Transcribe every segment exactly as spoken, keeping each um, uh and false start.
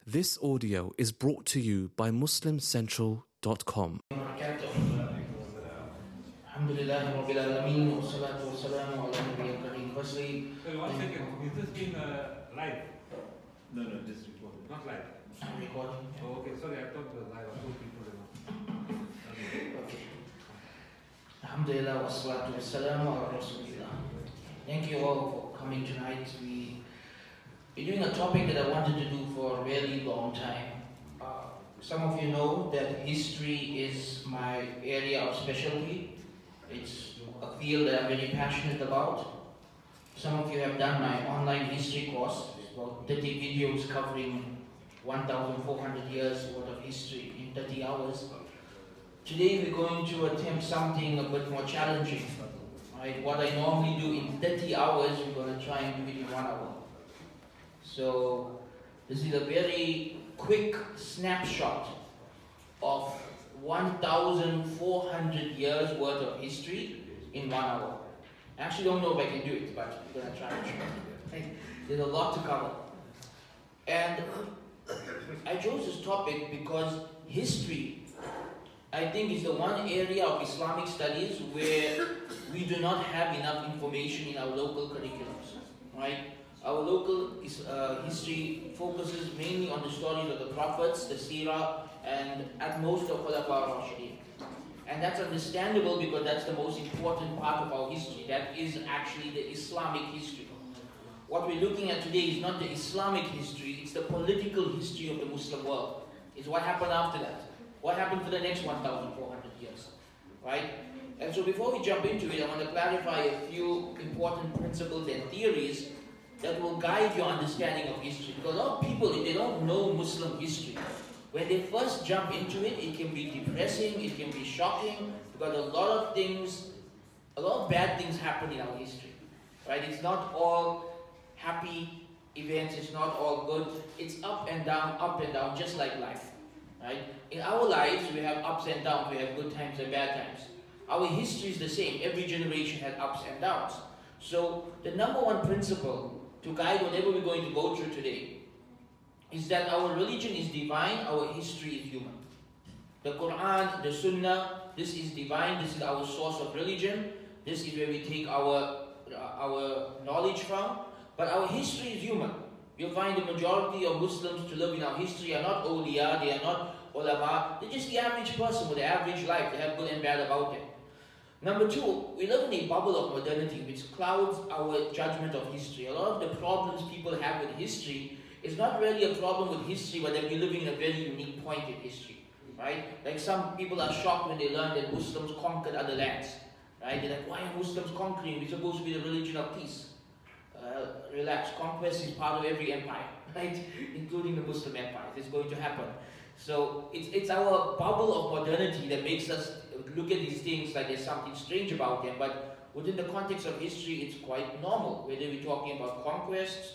This audio is brought to you by muslim central dot com. Alhamdulillah Rabbil Alameen, wassalatu wassalamu ala nabiyyil kareem. Firstly, Sorry, one second. Is this being uh, live? No, no, this is recorded. Not live. I'm recording. Oh, okay. Sorry, I thought it was live. I told people enough. Okay. Alhamdulillah, wassalatu wassalamu ala Rasulillah. Thank you all for coming tonight. We, we're doing a topic that I wanted to do for a really long time. Uh, some of you know that history is my area of specialty. It's a field that I'm very passionate about. Some of you have done my online history course. It's about thirty videos covering one thousand four hundred years worth of history in thirty hours. Today we're going to attempt something a bit more challenging. Right? What I normally do in thirty hours, we're going to try and do it in one hour. So this is a very quick snapshot of one thousand four hundred years worth of history in one hour. I actually don't know if I can do it, but I'm going to try and try. There's a lot to cover. And I chose this topic because history, I think, is the one area of Islamic studies where we do not have enough information in our local curriculums, right? Our local uh, history focuses mainly on the stories of the prophets, the seerah, and at most the Khulafa ar-Rashidin. And that's understandable because that's the most important part of our history. That is actually the Islamic history. What we're looking at today is not the Islamic history, it's the political history of the Muslim world. It's what happened after that. What happened for the next one thousand four hundred years, right? And so before we jump into it, I want to clarify a few important principles and theories that will guide your understanding of history. Because a lot of people, if they don't know Muslim history, when they first jump into it, it can be depressing, it can be shocking, because a lot of things, a lot of bad things happen in our history, right? It's not all happy events, it's not all good, it's up and down, up and down, just like life, right? In our lives, we have ups and downs, we have good times and bad times. Our history is the same, every generation has ups and downs. So the number one principle to guide whatever we're going to go through today is that our religion is divine, our history is human. The Quran, the Sunnah, this is divine, this is our source of religion, this is where we take our, uh, our knowledge from, but our history is human. You'll find the majority of Muslims to live in our history are not awliya, they are not ulama, they're just the average person with the average life, they have good and bad about them. Number two, we live in a bubble of modernity which clouds our judgment of history. A lot of the problems people have with history is not really a problem with history, but that we're living in a very unique point in history, right? Like some people are shocked when they learn that Muslims conquered other lands, right? They're like, why are Muslims conquering? We're supposed to be the religion of peace. Uh, relax, conquest is part of every empire, right? Including the Muslim empires. It's going to happen. So it's, it's our bubble of modernity that makes us look at these things like there's something strange about them, but within the context of history, it's quite normal, whether we're talking about conquests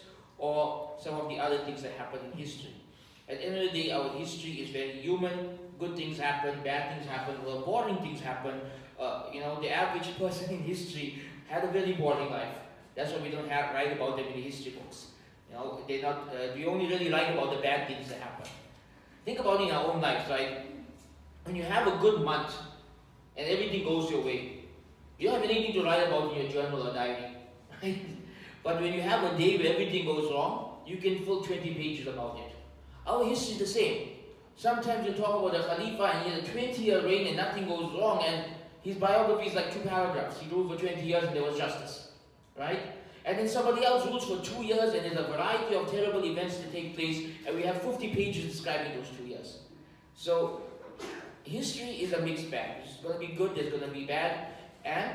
or some of the other things that happen in history. At the end of the day, our history is very human. Good things happen, bad things happen, well, boring things happen. Uh, you know, the average person in history had a very boring life. That's why we don't have write about them in the history books. You know, they're not. Uh, we only really write about the bad things that happen. Think about it in our own lives, right? When you have a good month and everything goes your way, you don't have anything to write about in your journal or diary, right? But when you have a day where everything goes wrong, you can fill twenty pages about it. Our history is the same. Sometimes you talk about the Khalifa and he had a twenty year reign and nothing goes wrong, and his biography is like two paragraphs. He ruled for twenty years and there was justice, right? And then somebody else rules for two years and there's a variety of terrible events that take place, and we have fifty pages describing those two years. So history is a mixed bag. There's going to be good, there's going to be bad. And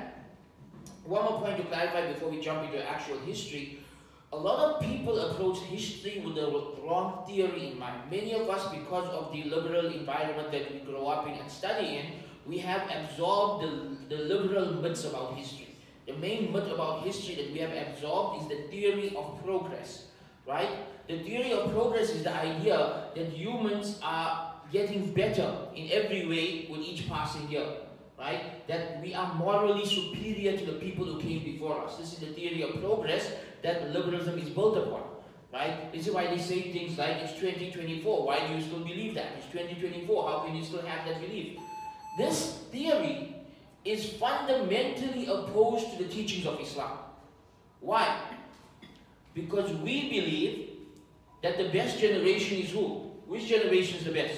one more point to clarify before we jump into actual history. A lot of people approach history with the wrong theory in mind. Many of us, because of the liberal environment that we grow up in and study in, we have absorbed the, the liberal myths about history. The main myth about history that we have absorbed is the theory of progress, right? The theory of progress is the idea that humans are getting better in every way with each passing year, right? That we are morally superior to the people who came before us. This is the theory of progress that liberalism is built upon, right? This is why they say things like, it's twenty twenty-four, why do you still believe that? It's twenty twenty-four, how can you still have that belief? This theory is fundamentally opposed to the teachings of Islam. Why? Because we believe that the best generation is who? Which generation is the best?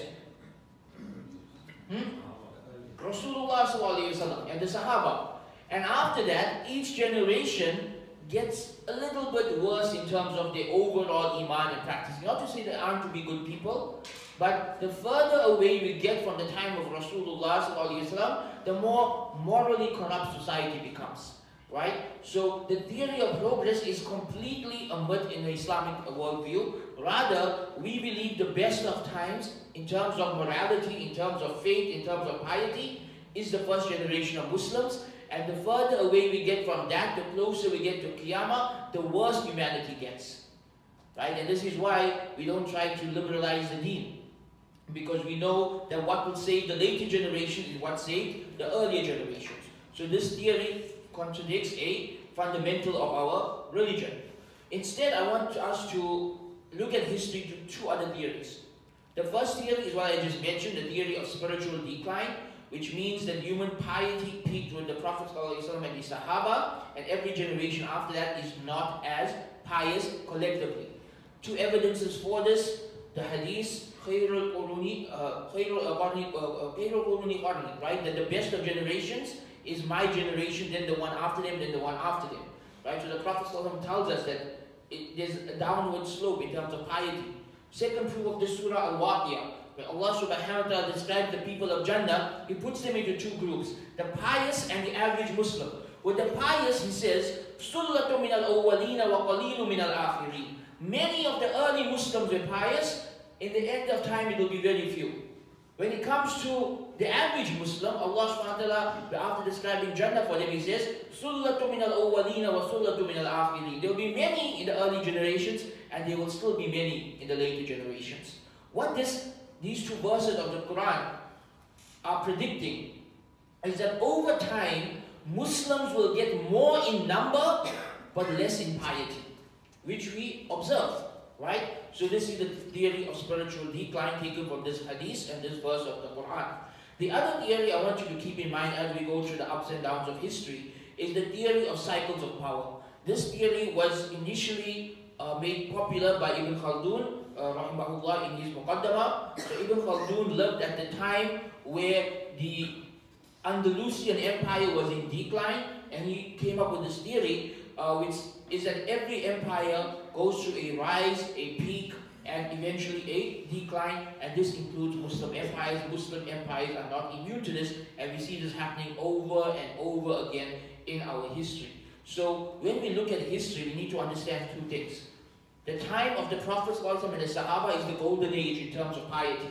Hmm? Rasulullah sallallahu alaihi wasallam and the Sahaba. And after that, each generation gets a little bit worse in terms of their overall iman and practice. Not to say they aren't to be good people, but the further away we get from the time of Rasulullah sallallahu alaihi wasallam, the more morally corrupt society becomes. Right? So the theory of progress is completely a myth in the Islamic worldview. Rather, we believe the best of times in terms of morality, in terms of faith, in terms of piety, is the first generation of Muslims. And the further away we get from that, the closer we get to Qiyamah, the worse humanity gets. Right? And this is why we don't try to liberalize the deen. Because we know that what will save the later generation is what saved the earlier generations. So this theory contradicts a fundamental of our religion. Instead, I want us to look at history to two other theories. The first theory is what I just mentioned, the theory of spiritual decline, which means that human piety peaked with the Prophet ﷺ and the Sahaba, and every generation after that is not as pious collectively. Two evidences for this, the hadith, Khairul Quruni, uh, Khairul Qarni, uh, Khairul Quruni Qarni, right? That the best of generations is my generation, then the one after them, then the one after them. Right? So the Prophet ﷺ tells us that it, there's a downward slope in terms of piety. Second proof of this surah, Al-Waqiyah, where Allah subhanahu wa ta'ala describes the people of Jannah, He puts them into two groups, the pious and the average Muslim. With the pious, He says, سُلَّةٌ مِنَ الْأَوَّلِينَ وَقَلِيلٌ مِنَ الْآخِرِينَ. Many of the early Muslims were pious. In the end of time, it will be very few. When it comes to the average Muslim, Allah subhanahu wa ta'ala, after describing Jannah for them, He says, سُلَّةٌ مِنَ الْأَوَّلِينَ وَسُلَّةٌ مِنَ الْآخِرِينَ. There will be many in the early generations, and there will still be many in the later generations. What this, these two verses of the Quran are predicting is that over time, Muslims will get more in number, but less in piety, which we observe. Right? So this is the theory of spiritual decline taken from this hadith and this verse of the Quran. The other theory I want you to keep in mind as we go through the ups and downs of history is the theory of cycles of power. This theory was initially uh, made popular by Ibn Khaldun, uh, rahimahullah, in his Muqaddamah. So Ibn Khaldun lived at the time where the Andalusian Empire was in decline, and he came up with this theory, uh, which is that every empire goes through a rise, a peak, and eventually a decline, and this includes Muslim empires. Muslim empires are not immune to this, and we see this happening over and over again in our history. So when we look at history, we need to understand two things. The time of the Prophet ﷺ and the Sahaba is the golden age in terms of piety.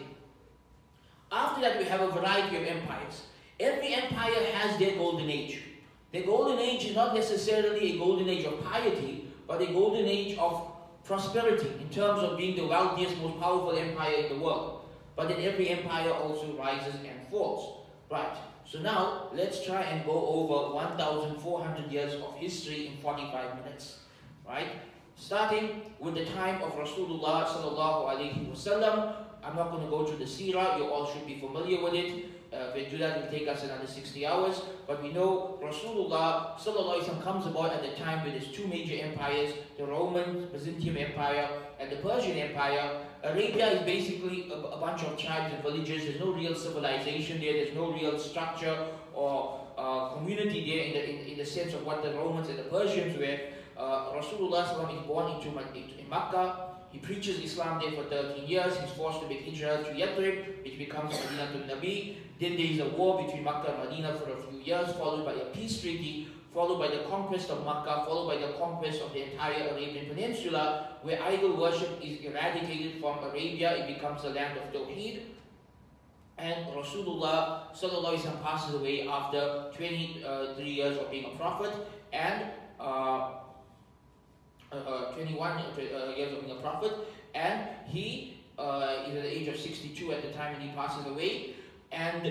After that, we have a variety of empires. Every empire has their golden age. The golden age is not necessarily a golden age of piety, but a golden age of prosperity in terms of being the wealthiest, most powerful empire in the world. But then every empire also rises and falls. Right. So now, let's try and go over one thousand four hundred years of history in forty-five minutes. Right? Starting with the time of Rasulullah sallallahu alaihi wasallam. I'm not going to go through the seerah, you all should be familiar with it. Uh, if we do that, it will take us another sixty hours. But we know Rasulullah sallallahu alaihi wasallam comes about at the time with his two major empires, the Roman Byzantium Empire and the Persian Empire. Arabia is basically a, a bunch of tribes and villages. There's no real civilization there. There's no real structure or uh, community there in the, in, in the sense of what the Romans and the Persians were. Uh, Rasulullah sallallahu alaihi wasallam is born into, into in Makkah. He preaches Islam there for thirteen years. He's forced to make hijrah to Yathrib, which becomes Madinatul Nabi. Then there is a war between Makkah and Medina for a few years, followed by a peace treaty, followed by the conquest of Makkah, followed by the conquest of the entire Arabian Peninsula, where idol worship is eradicated from Arabia. It becomes the land of Tawheed. And Rasulullah sallallahu alaihi wasallam passes away after twenty-three years of being a prophet, and uh, Uh, twenty-one uh, years of being a prophet, and he uh, is at the age of sixty-two at the time when he passes away, and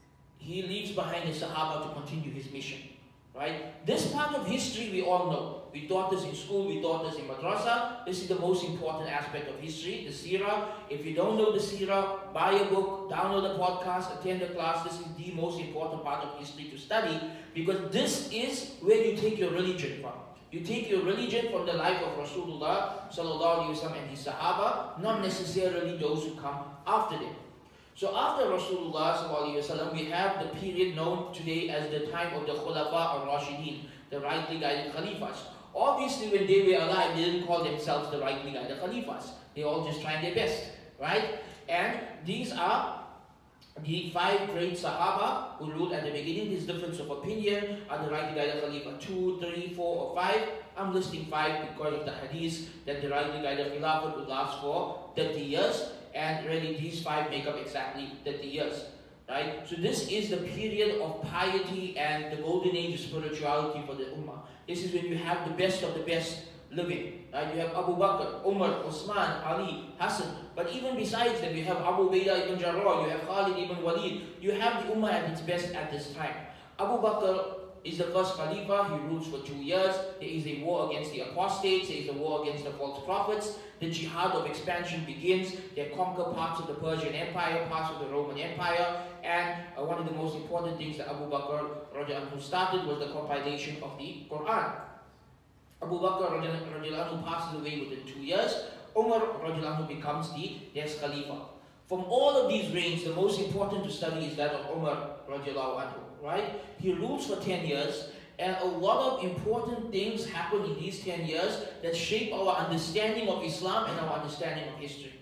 he leaves behind the Sahaba to continue his mission. Right? This part of history we all know. We taught this in school, we taught this in madrasa. This is the most important aspect of history, the seerah. If you don't know the seerah, buy a book, download a podcast, attend a class. This is the most important part of history to study, because this is where you take your religion from. You take your religion from the life of Rasulullah sallallahu alaihi wasallam and his Sahaba, not necessarily those who come after them. So after Rasulullah sallallahu alaihi wasallam, we have the period known today as the time of the Khulafa al-Rashidin, the rightly guided Khalifas. Obviously, when they were alive, they didn't call themselves the rightly guided Khalifas. They all just trying their best, right? And these are the five great Sahaba who ruled at the beginning. This difference of opinion, are the rightly guided Khalifa two, three, four, or five? I'm listing five because of the hadith that the rightly guided Khilafat would last for thirty years, and really these five make up exactly thirty years. Right? So this is the period of piety and the golden age of spirituality for the Ummah. This is when you have the best of the best living. Right? You have Abu Bakr, Umar, Osman, Ali, Hassan. But even besides them, you have Abu Ubaidah ibn Jarrah, you have Khalid ibn Walid. You have the Ummah at its best at this time. Abu Bakr is the first Khalifa. He rules for two years. There is a war against the apostates. There is a war against the false prophets. The jihad of expansion begins. They conquer parts of the Persian Empire, parts of the Roman Empire. And uh, one of the most important things that Abu Bakr radiallahu anhu started was the compilation of the Quran. Abu Bakr radiallahu anhu passes away within two years. Umar radiallahu anhu becomes the next Khalifa. From all of these reigns, the most important to study is that of Umar radiallahu anhu. Right? He rules for ten years, and a lot of important things happen in these ten years that shape our understanding of Islam and our understanding of history.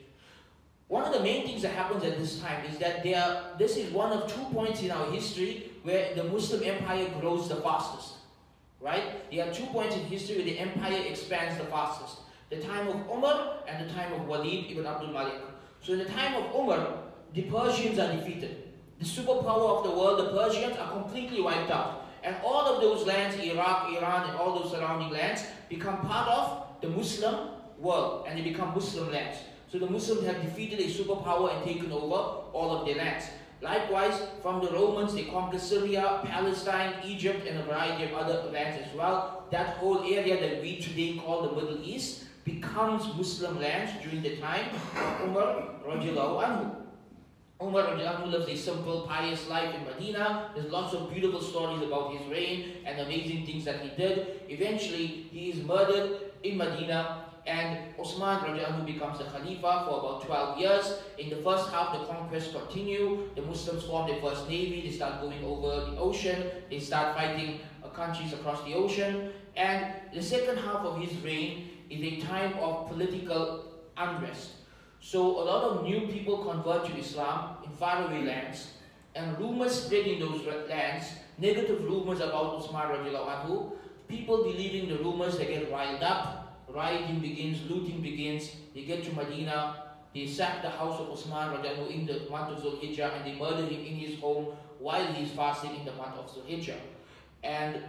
One of the main things that happens at this time is that there, this is one of two points in our history where the Muslim empire grows the fastest. Right? There are two points in history where the empire expands the fastest. The time of Umar and the time of Walid ibn Abdul Malik. So in the time of Umar, the Persians are defeated. The superpower of the world, the Persians, are completely wiped out. And all of those lands, Iraq, Iran, and all those surrounding lands, become part of the Muslim world, and they become Muslim lands. So the Muslims have defeated a superpower and taken over all of their lands. Likewise, from the Romans, they conquered Syria, Palestine, Egypt, and a variety of other lands as well. That whole area that we today call the Middle East becomes Muslim lands during the time of Umar radiallahu anhu. Umar radiallahu anhu lives a simple, pious life in Medina. There's lots of beautiful stories about his reign and amazing things that he did. Eventually, he is murdered in Medina, and Osman radiallahu anhu becomes the Khalifa for about twelve years. In the first half, the conquests continue. The Muslims form their first navy. They start going over the ocean. They start fighting uh, countries across the ocean. And the second half of his reign is a time of political unrest. So a lot of new people convert to Islam in faraway lands, and rumors spread in those lands, negative rumors about Usman radiallahu anhu. People believing the rumors, they get riled up, rioting begins, looting begins. They get to Medina, they sack the house of Usman radiallahu anhu in the month of Zulhijjah, and they murder him in his home while he is fasting in the month of Zulhijjah. And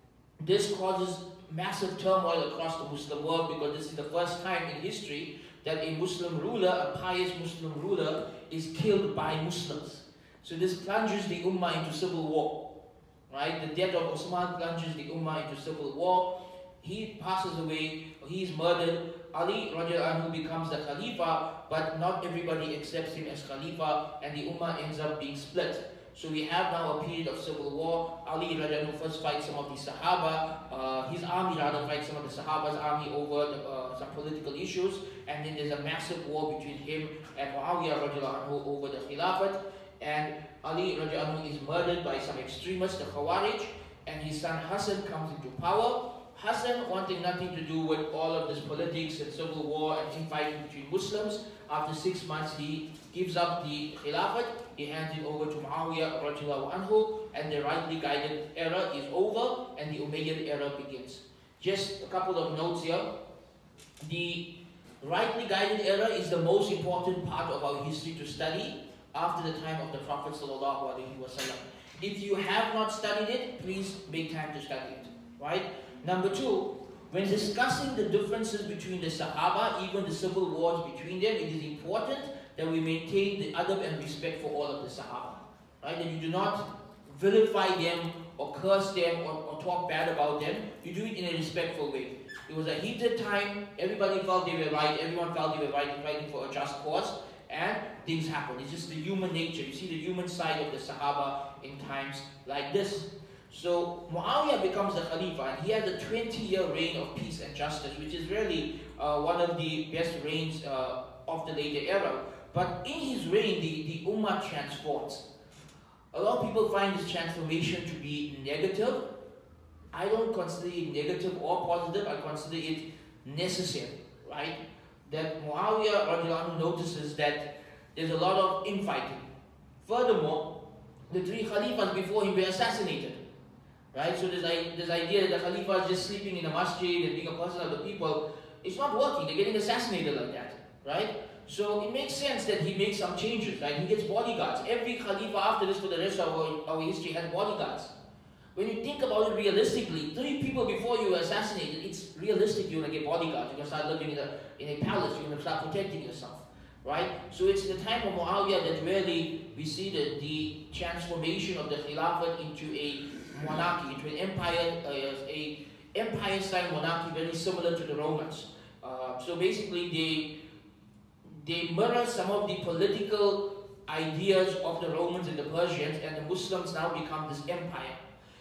this causes massive turmoil across the Muslim world, because this is the first time in history that a Muslim ruler, a pious Muslim ruler, is killed by Muslims. So this plunges the Ummah into civil war. Right? The death of Osman plunges the Ummah into civil war. He passes away, he is murdered. Ali radiallahu anhu becomes the Khalifa, but not everybody accepts him as Khalifa, and the Ummah ends up being split. So we have now a period of civil war. Ali radiallahu anhu first fights some of the Sahaba, uh, his army rather fights some of the Sahaba's army over the, uh, some political issues, and then there's a massive war between him and Muawiyah radiallahu anhu over the Khilafat, and Ali radiallahu anhu is murdered by some extremists, the Khawarij, and his son Hassan comes into power. Hassan, wanting nothing to do with all of this politics and civil war and infighting between Muslims, after six months he gives up the Khilafat, he hands it over to Muawiyah radiallahu anhu, and the rightly guided era is over and the Umayyad era begins. Just a couple of notes here. The rightly guided era is the most important part of our history to study after the time of the Prophet sallallahu alaihi wasallam. If you have not studied it, please make time to study it. Right? Number two, when discussing the differences between the Sahaba, even the civil wars between them, it is important that we maintain the adab and respect for all of the Sahaba. Right? That you do not vilify them or curse them or, or talk bad about them, you do it in a respectful way. It was a heated time, everybody felt they were right, everyone felt they were right, fighting for a just cause, and things happen. It's just the human nature. You see the human side of the Sahaba in times like this. So Muawiyah becomes the Khalifa, and he has a twenty-year reign of peace and justice, which is really uh, one of the best reigns uh, of the later era. But in his reign, the, the Ummah transforms. A lot of people find this transformation to be negative. I don't consider it negative or positive, I consider it necessary, right? That Muawiyah radiallahu anhu notices that there's a lot of infighting. Furthermore, the three Khalifas before him were assassinated, right? So there's this idea that the Khalifa is just sleeping in a masjid and being a person of the people. It's not working, they're getting assassinated like that, right? So it makes sense that he makes some changes, right? He gets bodyguards. Every Khalifa after this for the rest of our, our history has bodyguards. When you think about it realistically, three people before you were assassinated, it's realistic you're going to get bodyguards. You're going to start living in a, in a palace. You're going to start protecting yourself, right? So it's the time of Muawiyah that really we see the, the transformation of the Khilafat into a monarchy, into an empire, uh, a empire-style monarchy very similar to the Romans. Uh, so basically they, they mirror some of the political ideas of the Romans and the Persians, and the Muslims now become this empire.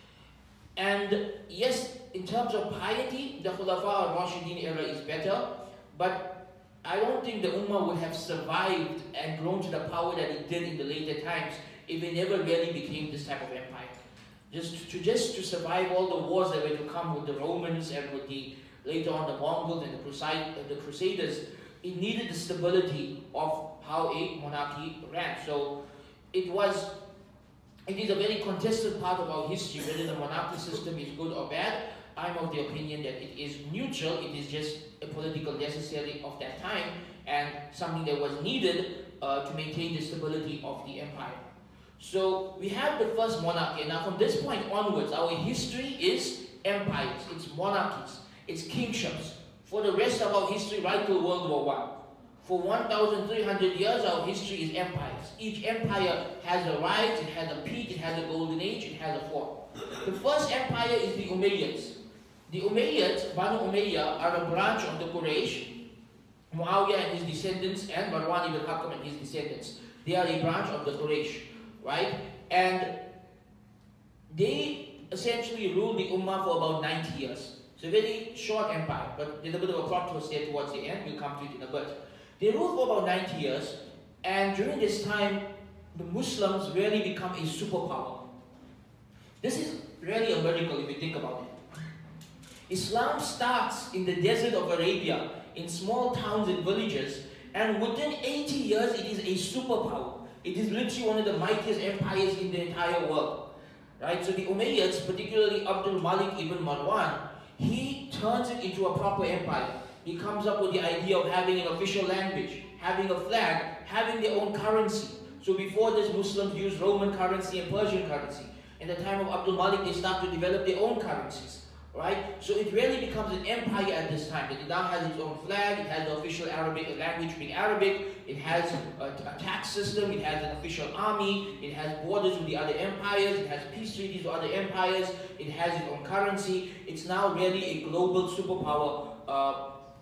And yes, in terms of piety, the Khulafa al-Rashidin era is better, but I don't think the Ummah would have survived and grown to the power that it did in the later times if it never really became this type of empire. Just to just to survive all the wars that were to come with the Romans and with the later on the Mongols and the, Crusade, the Crusaders, it needed the stability of how a monarchy ran. So it was. It is a very contested part of our history, whether the monarchy system is good or bad. I'm of the opinion that it is neutral, it is just a political necessary of that time, and something that was needed uh, to maintain the stability of the empire. So we have the first monarchy, and now from this point onwards, our history is empires, it's monarchies, it's kingships. For the rest of our history, right till World War One. For one thousand three hundred years, our history is empires. Each empire has a rise, it has a peak, it has a golden age, it has a fall. The first empire is the Umayyads. The Umayyads, Banu Umayyah, are a branch of the Quraysh. Muawiyah and his descendants, and Marwan ibn Hakam and his descendants. They are a branch of the Quraysh, right? And they essentially ruled the Ummah for about ninety years. It's a very short empire, but there's a bit of a plot twist there towards the end. We'll come to it in a bit. They ruled for about ninety years, and during this time, the Muslims really become a superpower. This is really a miracle if you think about it. Islam starts in the desert of Arabia, in small towns and villages, and within eighty years, it is a superpower. It is literally one of the mightiest empires in the entire world. Right? So the Umayyads, particularly Abdul Malik ibn Marwan, he turns it into a proper empire. He comes up with the idea of having an official language, having a flag, having their own currency. So before this, Muslims used Roman currency and Persian currency. In the time of Abdul Malik, they start to develop their own currencies, right? So it really becomes an empire at this time. It now has its own flag, it has the official Arabic language being Arabic, it has a, a tax system, it has an official army, it has borders with the other empires, it has peace treaties with other empires, it has its own currency. It's now really a global superpower. Uh,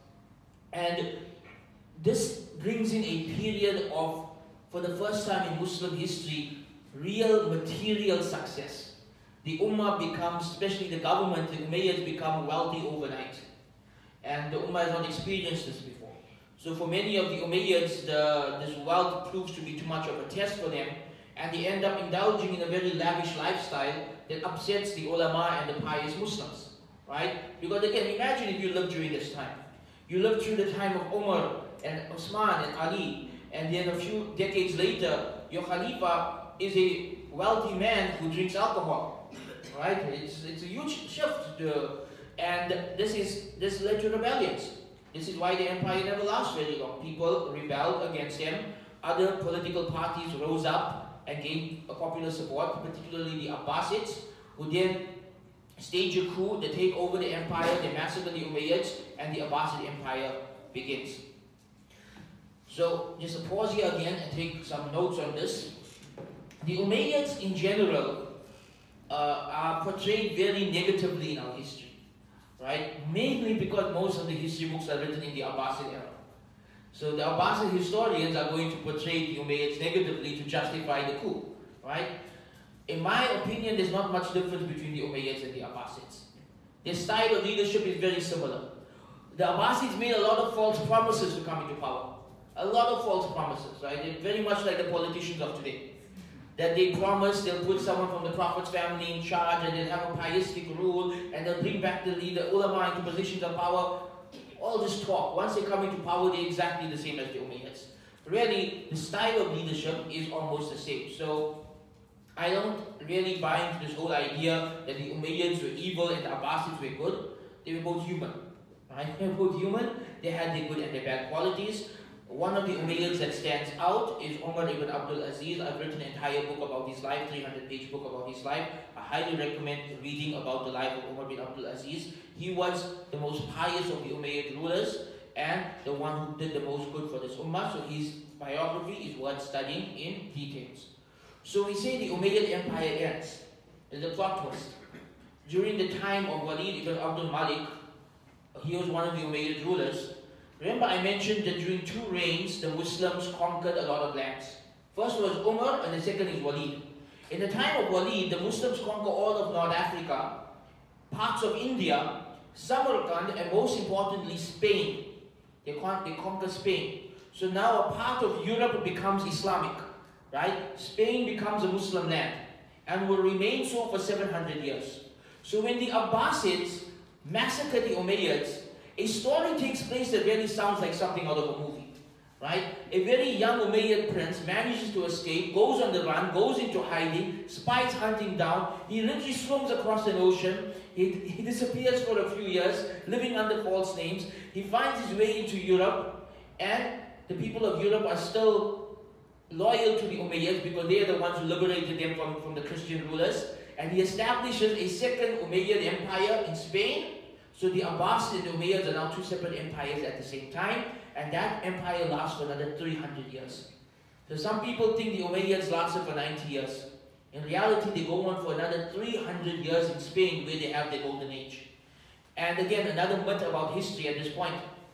And this brings in a period of, for the first time in Muslim history, real material success. The Ummah becomes, especially the government, the Umayyads become wealthy overnight. And the Ummah has not experienced this before. So for many of the Umayyads, the, this wealth proves to be too much of a test for them, and they end up indulging in a very lavish lifestyle that upsets the ulama and the pious Muslims, right? Because again, imagine if you lived during this time. You lived through the time of Umar and Osman and Ali, and then a few decades later, your Khalifa is a wealthy man who drinks alcohol, right? It's, it's a huge shift, to, and this is this led to rebellions. This is why the empire never lasts very long. People rebelled against them. Other political parties rose up and gained a popular support, particularly the Abbasids, who then stage a coup, they take over the empire, they massacre the Umayyads, and the Abbasid Empire begins. So, just a pause here again and take some notes on this. The Umayyads in general uh, are portrayed very negatively in our history, right? Mainly because most of the history books are written in the Abbasid era. So the Abbasid historians are going to portray the Umayyads negatively to justify the coup, right? In my opinion, there's not much difference between the Umayyads and the Abbasids. Their style of leadership is very similar. The Abbasids made a lot of false promises to come into power. A lot of false promises, right? They're very much like the politicians of today. That they promise they'll put someone from the Prophet's family in charge and they'll have a pietistic rule and they'll bring back the leader, ulama into positions of power. All this talk. Once they come into power, they're exactly the same as the Umayyads. Really, the style of leadership is almost the same. So, I don't really buy into this whole idea that the Umayyads were evil and the Abbasids were good. They were both human. Right? They were both human. They had their good and their bad qualities. One of the Umayyads that stands out is Umar ibn Abdul Aziz. I've written an entire book about his life, three hundred page book about his life. I highly recommend reading about the life of Umar ibn Abdul Aziz. He was the most pious of the Umayyad rulers and the one who did the most good for this ummah. So his biography is worth studying in details. So we say the Umayyad Empire ends. There's a plot twist. During the time of Walid ibn Abdul Malik, he was one of the Umayyad rulers. Remember I mentioned that during two reigns, the Muslims conquered a lot of lands. First was Umar and the second is Walid. In the time of Walid, the Muslims conquered all of North Africa, parts of India, Samarkand, and most importantly Spain. They, con they conquered Spain. So now a part of Europe becomes Islamic, right? Spain becomes a Muslim land and will remain so for seven hundred years. So when the Abbasids massacre the Umayyads, a story takes place that really sounds like something out of a movie, right? A very young Umayyad prince manages to escape, goes on the run, goes into hiding, spies hunt him down, he literally swims across an ocean, he, he disappears for a few years, living under false names, he finds his way into Europe, and the people of Europe are still loyal to the Umayyads because they are the ones who liberated them from, from the Christian rulers, and he establishes a second Umayyad empire in Spain. So the Abbasids and the Umayyads are now two separate empires at the same time, and that empire lasts for another three hundred years. So some people think the Umayyads lasted for ninety years. In reality, they go on for another three hundred years in Spain where they have their golden age. And again, another myth about history at this point.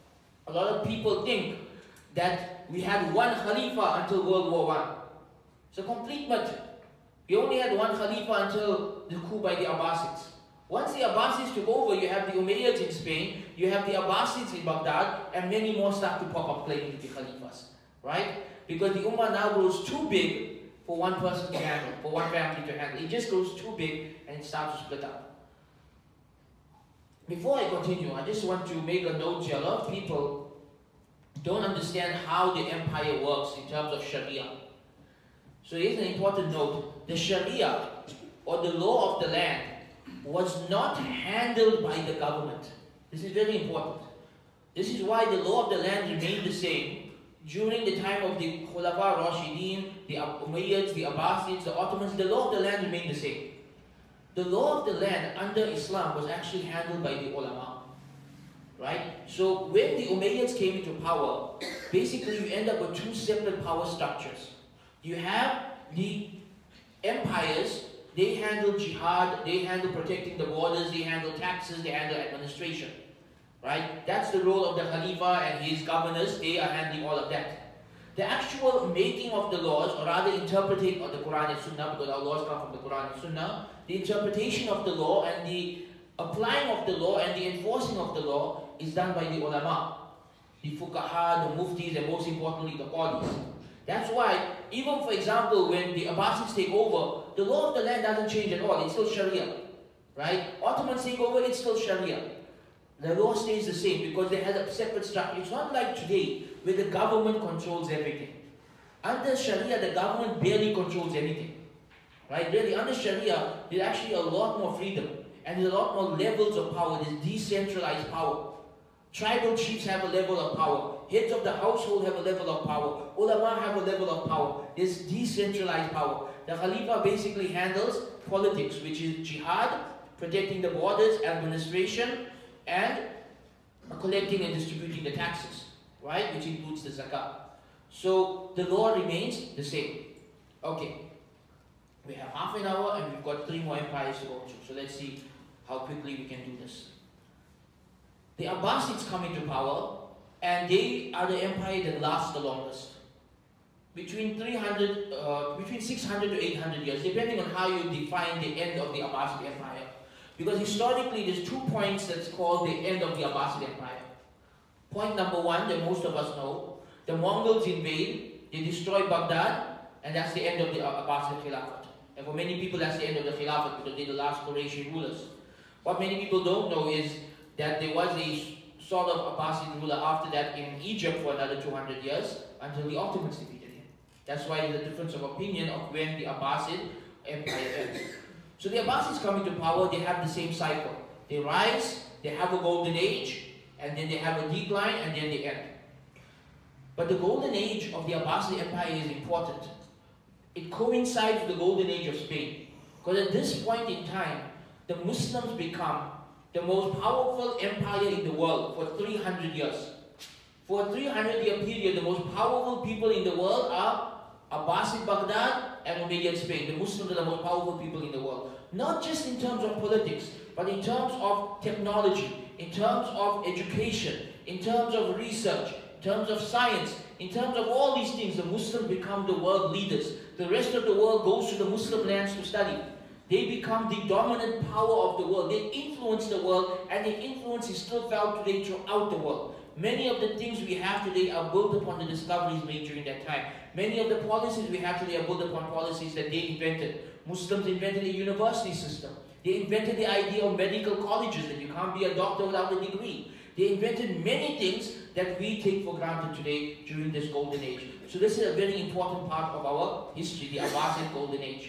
A lot of people think that we had one Khalifa until World War One. It's a complete myth. We only had one Khalifa until the coup by the Abbasids. Once the Abbasids took over, you have the Umayyads in Spain, you have the Abbasids in Baghdad, and many more start to pop up claiming to be Khalifas, right? Because the Ummah now grows too big for one person to handle, for one family to handle. It just grows too big and it starts to split up. Before I continue, I just want to make a note here. A lot of people don't understand how the empire works in terms of Sharia. So here's an important note. The Sharia, or the law of the land, was not handled by the government. This is very important. This is why the law of the land remained the same during the time of the Khulafa Rashidin, the Umayyads, the Abbasids, the Ottomans. The law of the land remained the same. The law of the land under Islam was actually handled by the ulama, right? So when the Umayyads came into power, basically you end up with two separate power structures. You have the empires. They handle jihad, they handle protecting the borders, they handle taxes, they handle administration, right? That's the role of the Khalifa and his governors. They are handling all of that. The actual making of the laws, or rather interpreting of the Quran and Sunnah, because our laws come from the Quran and Sunnah, the interpretation of the law and the applying of the law and the enforcing of the law is done by the ulama, the fuqaha, the muftis, and most importantly the qadis. That's why, even for example, when the Abbasids take over, the law of the land doesn't change at all. It's still Sharia, right? Ottomans take over, it's still Sharia. The law stays the same because they had a separate structure. It's not like today where the government controls everything. Under Sharia, the government barely controls anything, right? Really, under Sharia, there's actually a lot more freedom and there's a lot more levels of power. There's decentralized power. Tribal chiefs have a level of power. Heads of the household have a level of power. Ulama have a level of power. There's decentralized power. The Khalifa basically handles politics, which is jihad, protecting the borders, administration, and collecting and distributing the taxes, right? Which includes the zakat. So the law remains the same. Okay. We have half an hour and we've got three more empires to go through. So let's see how quickly we can do this. The Abbasids come into power and they are the empire that lasts the longest. Between three hundred, uh, between six hundred to eight hundred years, depending on how you define the end of the Abbasid Empire. Because historically, there's two points that's called the end of the Abbasid Empire. Point number one, that most of us know, the Mongols invade, they destroy Baghdad, and that's the end of the Abbasid Khilafat. And for many people, that's the end of the Khilafat because they're the last Qurayshi rulers. What many people don't know is that there was a sort of Abbasid ruler after that in Egypt for another two hundred years until the Ottomans defeated him. That's why there's a difference of opinion of when the Abbasid Empire ends. So the Abbasids come into power, they have the same cycle. They rise, they have a golden age, and then they have a decline, and then they end. But the golden age of the Abbasid Empire is important. It coincides with the golden age of Spain. Because at this point in time, the Muslims become the most powerful empire in the world for three hundred years. For a three hundred year period, the most powerful people in the world are Abbasid Baghdad and Umayyad Spain. The Muslims are the most powerful people in the world. Not just in terms of politics, but in terms of technology, in terms of education, in terms of research, in terms of science, in terms of all these things, the Muslims become the world leaders. The rest of the world goes to the Muslim lands to study. They become the dominant power of the world. They influence the world, and their influence is still felt today throughout the world. Many of the things we have today are built upon the discoveries made during that time. Many of the policies we have today are built upon policies that they invented. Muslims invented a university system. They invented the idea of medical colleges, that you can't be a doctor without a degree. They invented many things that we take for granted today during this golden age. So this is a very important part of our history, the Abbasid golden age,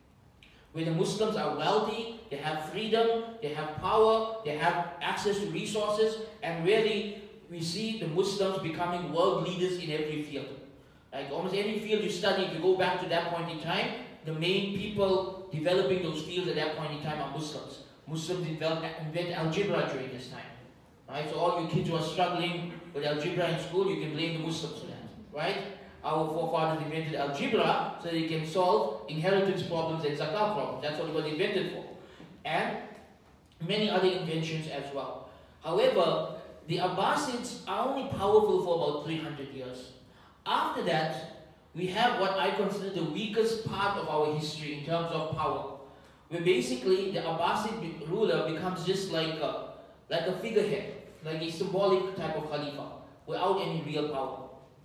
where the Muslims are wealthy, they have freedom, they have power, they have access to resources, and really we see the Muslims becoming world leaders in every field. Like almost any field you study, if you go back to that point in time, the main people developing those fields at that point in time are Muslims. Muslims develop, invent algebra during this time. Right? So all you kids who are struggling with algebra in school, you can blame the Muslims for that. Right? Our forefathers invented algebra so they can solve inheritance problems and zakat problems. That's what it was invented for. And many other inventions as well. However, the Abbasids are only powerful for about three hundred years. After that, we have what I consider the weakest part of our history in terms of power, where basically the Abbasid ruler becomes just like a, like a figurehead, like a symbolic type of Khalifa, without any real power.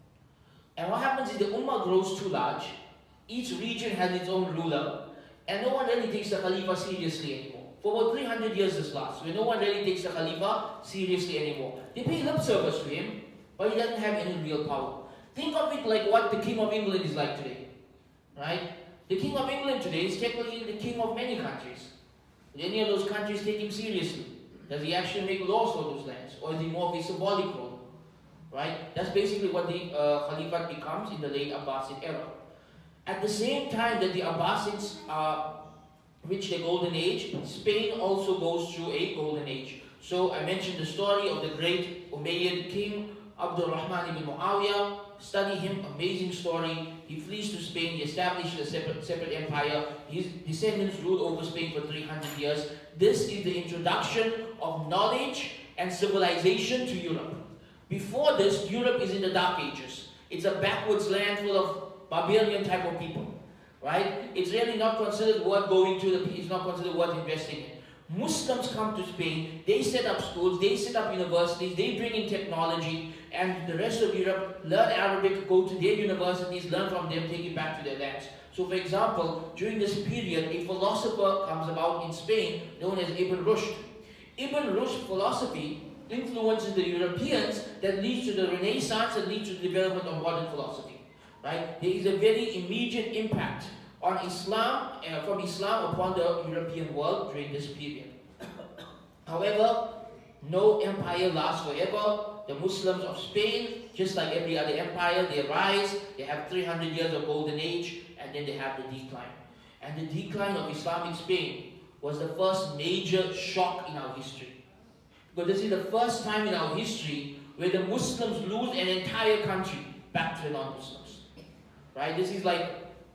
And what happens is the Ummah grows too large, each region has its own ruler, and no one really takes the Khalifa seriously anymore. For about three hundred years this lasts, where no one really takes the Khalifa seriously anymore. They pay lip service to him, but he doesn't have any real power. Think of it like what the King of England is like today, right? The King of England today is technically the king of many countries. Do any of those countries take him seriously? Does he actually make laws for those lands? Or is he more of a symbolic role? Right? That's basically what the uh, Khalifate becomes in the late Abbasid era. At the same time that the Abbasids uh, reach the golden age, Spain also goes through a golden age. So I mentioned the story of the great Umayyad king, Abdul Rahman ibn Muawiyah. Study him, amazing story. He flees to Spain, he establishes a separate, separate empire. His descendants ruled over Spain for three hundred years. This is the introduction of knowledge and civilization to Europe. Before this, Europe is in the Dark Ages. It's a backwards land full of barbarian type of people, right? It's really not considered worth going to, the, it's not considered worth investing in. Muslims come to Spain, they set up schools, they set up universities, they bring in technology, and the rest of Europe learn Arabic, go to their universities, learn from them, take it back to their lands. So for example, during this period, a philosopher comes about in Spain known as Ibn Rushd. Ibn Rushd's philosophy influences the Europeans that leads to the Renaissance and leads to the development of modern philosophy. Right? There is a very immediate impact on Islam, uh, from Islam upon the European world during this period. However, no empire lasts forever. The Muslims of Spain, just like every other empire, they rise, they have three hundred years of golden age, and then they have the decline. And the decline of Islamic Spain was the first major shock in our history. Because this is the first time in our history where the Muslims lose an entire country back to the non-Muslims. Right? This is like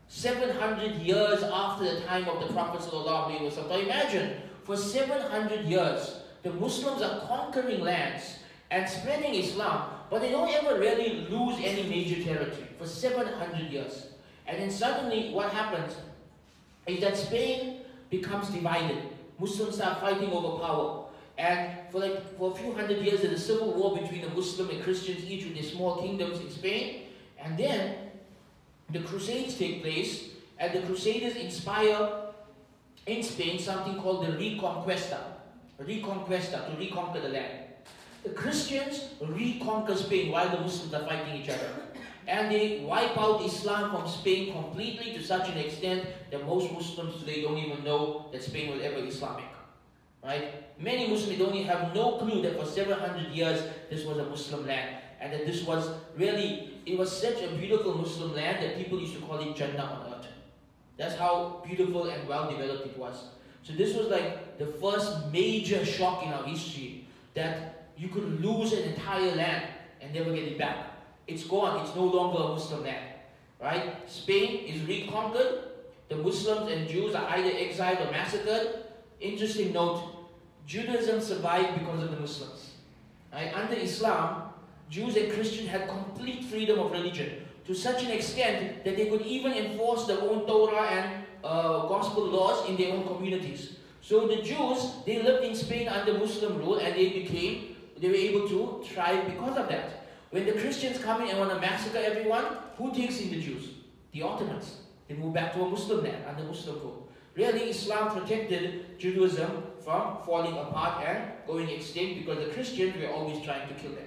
seven hundred years after the time of the Prophet ﷺ. Now imagine, for seven hundred years, the Muslims are conquering lands and spreading Islam, but they don't ever really lose any major territory for seven hundred years. And then suddenly what happens is that Spain becomes divided. Muslims start fighting over power. And for like for a few hundred years there's a civil war between the Muslim and Christians, each with their small kingdoms in Spain. And then the Crusades take place, and the Crusaders inspire in Spain something called the Reconquista. Reconquista, to reconquer the land. The Christians reconquer Spain while the Muslims are fighting each other. And they wipe out Islam from Spain completely, to such an extent that most Muslims today don't even know that Spain was ever Islamic. Right? Many Muslims don't even have no clue that for seven hundred years this was a Muslim land. And that this was really, it was such a beautiful Muslim land that people used to call it Jannah on earth. That's how beautiful and well developed it was. So this was like the first major shock in our history, that you could lose an entire land and never get it back. It's gone, it's no longer a Muslim land. Right? Spain is reconquered, the Muslims and Jews are either exiled or massacred. Interesting note, Judaism survived because of the Muslims. Right? Under Islam, Jews and Christians had complete freedom of religion, to such an extent that they could even enforce their own Torah and uh, gospel laws in their own communities. So the Jews, they lived in Spain under Muslim rule, and they became, they were able to thrive because of that. When the Christians come in and want to massacre everyone, who takes in the Jews? The Ottomans. They move back to a Muslim land under Muslim rule. Really, Islam protected Judaism from falling apart and going extinct, because the Christians were always trying to kill them.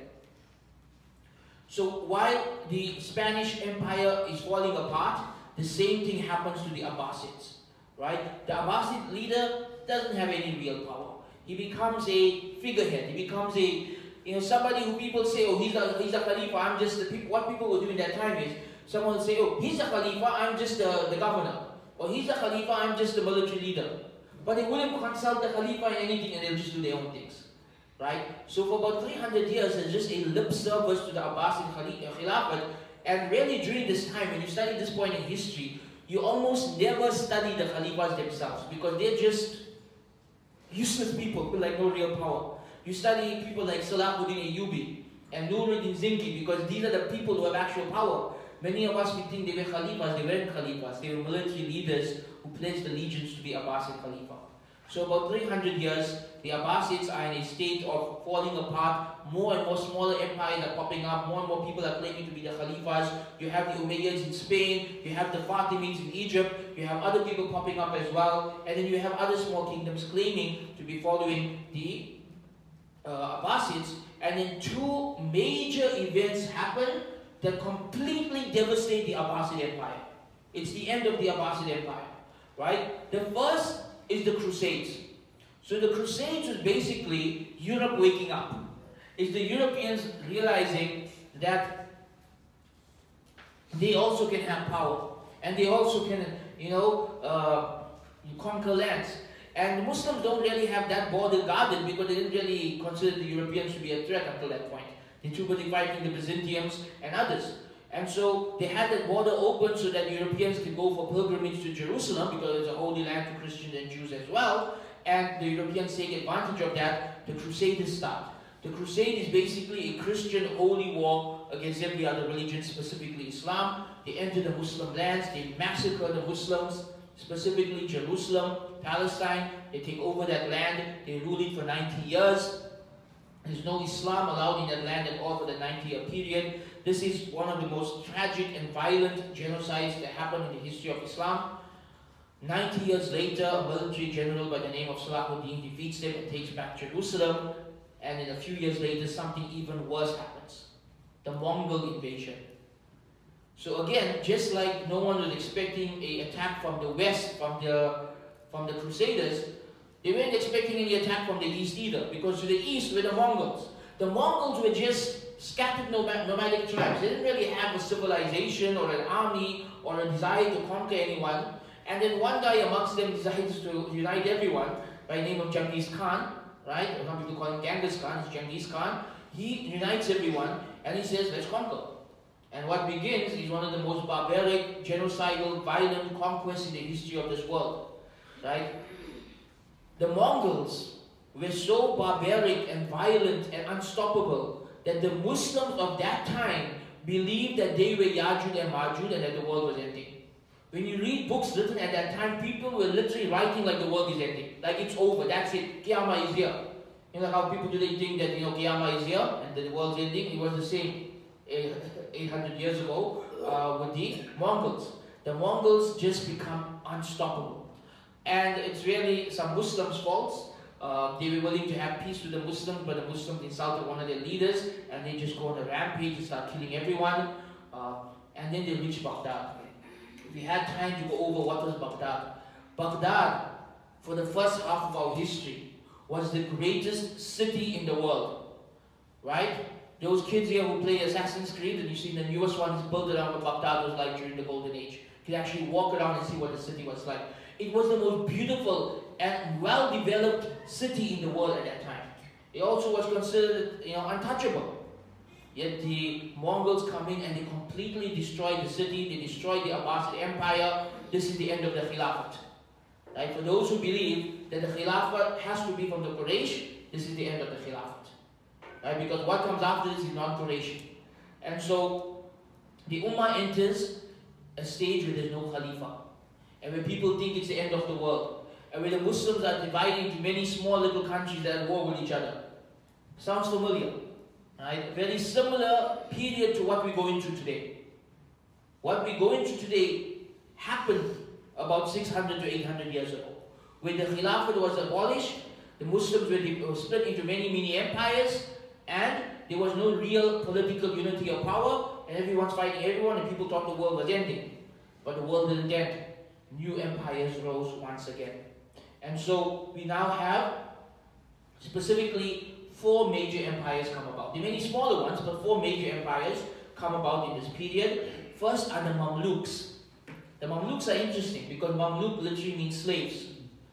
So while the Spanish Empire is falling apart, the same thing happens to the Abbasids. Right? The Abbasid leader doesn't have any real power. He becomes a figurehead. He becomes a, you know, somebody who people say, oh, he's a, he's a Khalifa, I'm just the people. What people were doing that time is, someone would say, oh, he's a Khalifa, I'm just the, the governor. Or he's a Khalifa, I'm just the military leader. But they wouldn't consult the Khalifa in anything, and they'll just do their own things. Right? So for about three hundred years, there's just a lip service to the Abbasid Khilafat. And really during this time, when you study this point in history, you almost never study the Khalifas themselves, because they're just useless people with like no real power. You study people like Salahuddin Ayyubi and Nuruddin Zinki, because these are the people who have actual power. Many of us, we think they were Khalifas. They weren't Khalifas. They were military leaders who pledged allegiance to the Abbasid Khalifa. So about three hundred years, the Abbasids are in a state of falling apart. More and more smaller empires are popping up. More and more people are claiming to be the Khalifas. You have the Umayyads in Spain. You have the Fatimids in Egypt. You have other people popping up as well. And then you have other small kingdoms claiming to be following the uh, Abbasids. And then two major events happen that completely devastate the Abbasid Empire. It's the end of the Abbasid Empire. Right? The first is the Crusades. So the Crusades was basically Europe waking up. It's the Europeans realizing that they also can have power, and they also can, you know, uh, conquer lands. And the Muslims don't really have that border guarded, because they didn't really consider the Europeans to be a threat until that point. They too busy fighting the Byzantiums and others. And so they had that border open so that Europeans could go for pilgrimage to Jerusalem, because it's a holy land to Christians and Jews as well. And the Europeans take advantage of that. The Crusaders start. The Crusade is basically a Christian holy war against every other religion, specifically Islam. They enter the Muslim lands, they massacre the Muslims, specifically Jerusalem, Palestine. They take over that land, they rule it for ninety years. There's no Islam allowed in that land at all for the ninety year period. This is one of the most tragic and violent genocides that happened in the history of Islam. ninety years later, a military general by the name of Salahuddin defeats them and takes back Jerusalem. And then a few years later, something even worse happens. The Mongol invasion. So again, just like no one was expecting an attack from the west, from the, from the Crusaders, they weren't expecting any attack from the east either, because to the east were the Mongols. The Mongols were just scattered nomadic tribes. They didn't really have a civilization or an army or a desire to conquer anyone. And then one guy amongst them decides to unite everyone by the name of Genghis Khan, right? Or some people call him Genghis Khan, it's Genghis Khan. He unites everyone and he says, let's conquer. And what begins is one of the most barbaric, genocidal, violent conquests in the history of this world. Right? The Mongols were so barbaric and violent and unstoppable that the Muslims of that time believed that they were Ya'juj and Ma'juj and that the world was ending. When you read books written at that time, people were literally writing like the world is ending. Like it's over, that's it, Qiyamah is here. You know how people today think that, you know, Qiyamah is here and that the world's ending? It was the same eight hundred years ago uh, with the Mongols. The Mongols just become unstoppable. And it's really some Muslims' faults. Uh, they were willing to have peace with the Muslims, but the Muslims insulted one of their leaders and they just go on a rampage and start killing everyone. Uh, and then they reach Baghdad. If we had time to go over what was Baghdad. Baghdad, for the first half of our history, was the greatest city in the world. Right? Those kids here who play Assassin's Creed, and you see the newest ones built around what Baghdad was like during the Golden Age. You can actually walk around and see what the city was like. It was the most beautiful and well-developed city in the world at that time. It also was considered, you know, untouchable. Yet the Mongols come in and they completely destroy the city. They destroy the Abbasid Empire. This is the end of the Khilafat. Right? For those who believe that the Khilafat has to be from the Quraysh, this is the end of the Khilafat. Right? Because what comes after this is non-Quraysh. And so the Ummah enters a stage where there's no Khalifa. And where people think it's the end of the world. And where the Muslims are divided into many small little countries that are at war with each other. Sounds familiar? Right? A very similar period to what we're going through today. What we're going through today happened about six hundred to eight hundred years ago. When the Khilafat was abolished, the Muslims were, were split into many, many empires, and there was no real political unity of power, and everyone's fighting everyone, and people thought the world was ending. But the world didn't end. New empires rose once again. And so we now have specifically four major empires come about. There are many smaller ones, but four major empires come about in this period. First are the Mamluks. The Mamluks are interesting because Mamluk literally means slaves.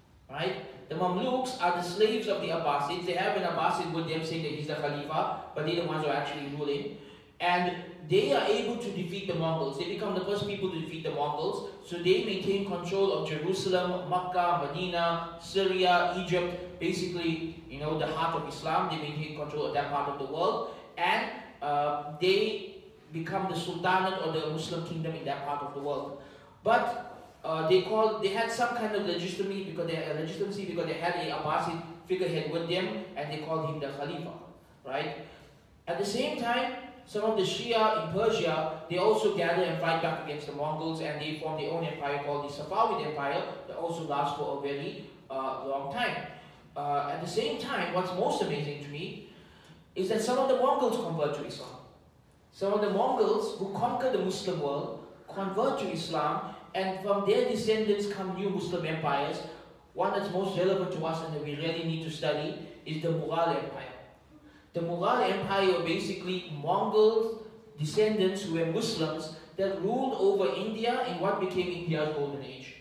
Right? The Mamluks are the slaves of the Abbasids. They have an Abbasid with them saying that he's the Khalifa, but they're the ones who are actually ruling. And they are able to defeat the Mongols. They become the first people to defeat the Mongols. So they maintain control of Jerusalem, Makkah, Medina, Syria, Egypt, basically, you know, the heart of Islam. They maintain control of that part of the world. And uh, they become the Sultanate or the Muslim kingdom in that part of the world. But uh, they call, they had some kind of legitimacy because they had legitimacy because they had a Abbasid figurehead with them, and they called him the Khalifa. Right? At the same time, some of the Shia in Persia, they also gather and fight back against the Mongols, and they form their own empire called the Safavid Empire that also lasts for a very uh, long time. Uh, at the same time, what's most amazing to me is that some of the Mongols convert to Islam. Some of the Mongols who conquer the Muslim world convert to Islam, and from their descendants come new Muslim empires. One that's most relevant to us and that we really need to study is the Mughal Empire. The Mughal Empire were basically Mongol descendants who were Muslims that ruled over India in what became India's golden age.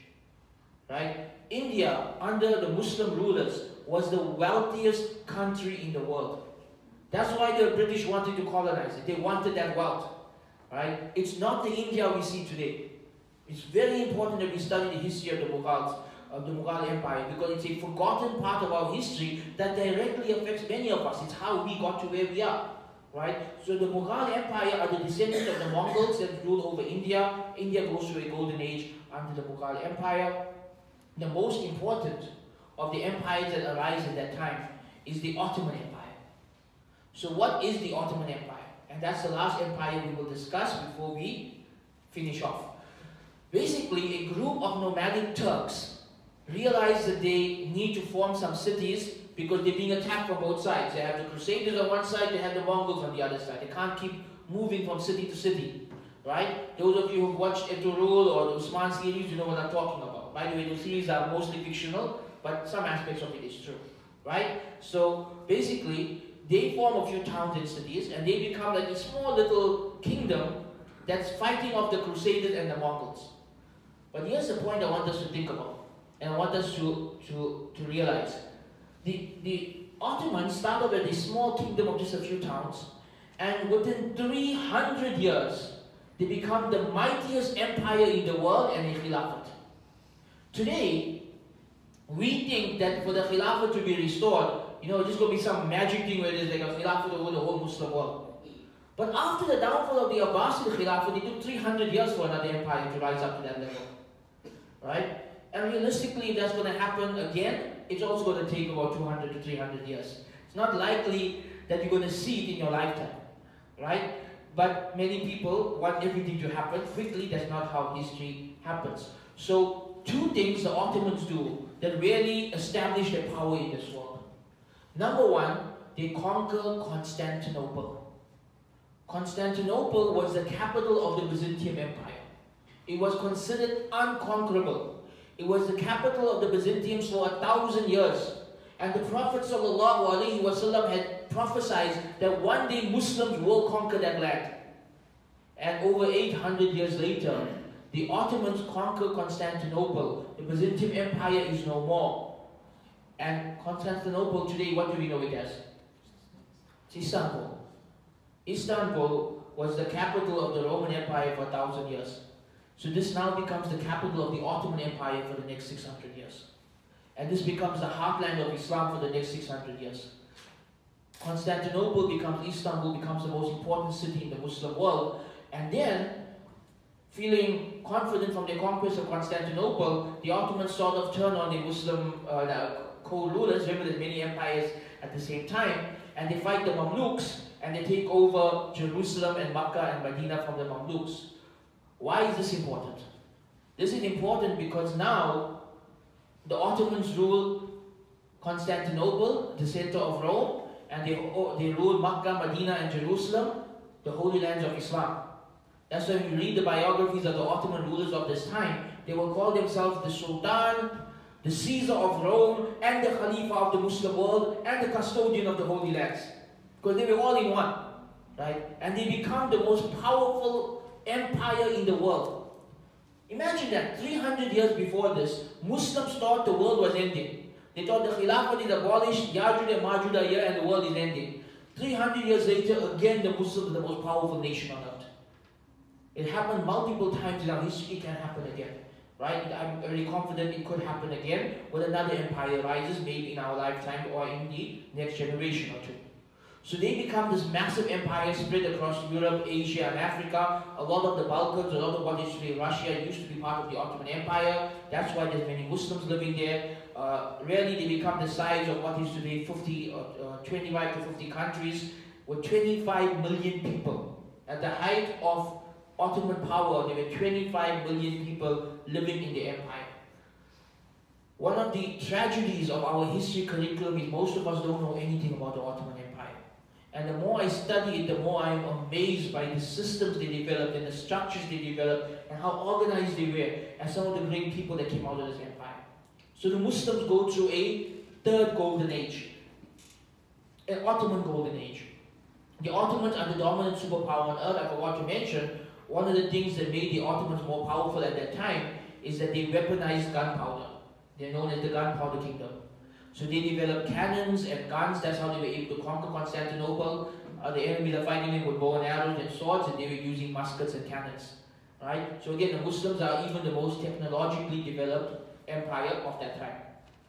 Right? India, under the Muslim rulers, was the wealthiest country in the world. That's why the British wanted to colonize it. They wanted that wealth. Right? It's not the India we see today. It's very important that we study the history of the Mughals, of the Mughal Empire, because it's a forgotten part of our history that directly affects many of us. It's how we got to where we are. Right? So the Mughal Empire are the descendants of the Mongols that ruled over India. India goes through a golden age under the Mughal Empire. The most important of the empires that arise at that time is the Ottoman Empire. So what is the Ottoman Empire? And that's the last empire we will discuss before we finish off. Basically, a group of nomadic Turks realized that they need to form some cities because they're being attacked from both sides. They have the Crusaders on one side, they have the Mongols on the other side. They can't keep moving from city to city. Right? Those of you who've watched Ertugrul or the Usman series, you know what I'm talking about. By the way, those series are mostly fictional, but some aspects of it is true. Right? So basically, they form a few towns and cities, and they become like a small little kingdom that's fighting off the Crusaders and the Mongols. But here's the point I want us to think about, and I want us to, to, to realize. The, the Ottomans started with a small kingdom of just a few towns, and within three hundred years, They become the mightiest empire in the world and a Khilafat. Today, we think that for the Khilafat to be restored, you know, it's just going to be some magic thing where there's like a Khilafat over the whole Muslim world. But after the downfall of the Abbasid Khilafat, it took three hundred years for another empire to rise up to that level. Right? And realistically, if that's going to happen again, it's also going to take about two hundred to three hundred years. It's not likely that you're going to see it in your lifetime. Right? But many people want everything to happen quickly. That's not how history happens. So, two things the Ottomans do that really establish their power in this world. Number one, they conquer Constantinople. Constantinople was the capital of the Byzantine Empire. It was considered unconquerable. It was the capital of the Byzantines for a thousand years. And the Prophet ﷺ had prophesied that one day Muslims will conquer that land. And over eight hundred years later, the Ottomans conquer Constantinople. The Byzantine Empire is no more. And Constantinople today, what do we know it as? It's Istanbul. Istanbul was the capital of the Roman Empire for a thousand years. So this now becomes the capital of the Ottoman Empire for the next six hundred years. And this becomes the heartland of Islam for the next six hundred years. Constantinople becomes, Istanbul becomes the most important city in the Muslim world. And then, feeling confident from the conquest of Constantinople, the Ottomans sort of turn on the Muslim uh, the co-rulers. Remember, there's many empires at the same time. And they fight the Mamluks, and they take over Jerusalem and Makkah and Medina from the Mamluks. Why is this important? This is important because now the Ottomans rule Constantinople, the center of Rome, and they, they rule Makkah, Medina, and Jerusalem, the holy lands of Islam. That's why when you read the biographies of the Ottoman rulers of this time, they will call themselves the Sultan, the Caesar of Rome, and the Khalifa of the Muslim world, and the custodian of the holy lands. Because they were all in one, right? And they become the most powerful empire in the world. Imagine that, three hundred years before this, Muslims thought the world was ending. They thought the Khilafat is abolished, Yajuj and Majuj are here, and the world is ending. three hundred years later, again the Muslims are the most powerful nation on earth. It happened multiple times in our history, it can happen again. Right? I'm very confident it could happen again when another empire rises, maybe in our lifetime or in the next generation or two. So they become this massive empire spread across Europe, Asia, and Africa. A lot of the Balkans, a lot of what is today Russia used to be part of the Ottoman Empire. That's why there's many Muslims living there. Uh, really, they become the size of what is today fifty or uh, twenty-five to fifty countries with twenty-five million people. At the height of Ottoman power, there were twenty-five million people living in the empire. One of the tragedies of our history curriculum is most of us don't know anything about the Ottoman Empire. And the more I study it, the more I am amazed by the systems they developed and the structures they developed and how organized they were and some of the great people that came out of this empire. So the Muslims go through a third golden age, an Ottoman golden age. The Ottomans are the dominant superpower on earth. I forgot to mention, one of the things that made the Ottomans more powerful at that time is that they weaponized gunpowder. They're known as the Gunpowder Kingdom. So they developed cannons and guns. That's how they were able to conquer Constantinople. Uh, the enemy are fighting them with bow and arrows and swords, and they were using muskets and cannons. Right? So again, the Muslims are even the most technologically developed empire of that time.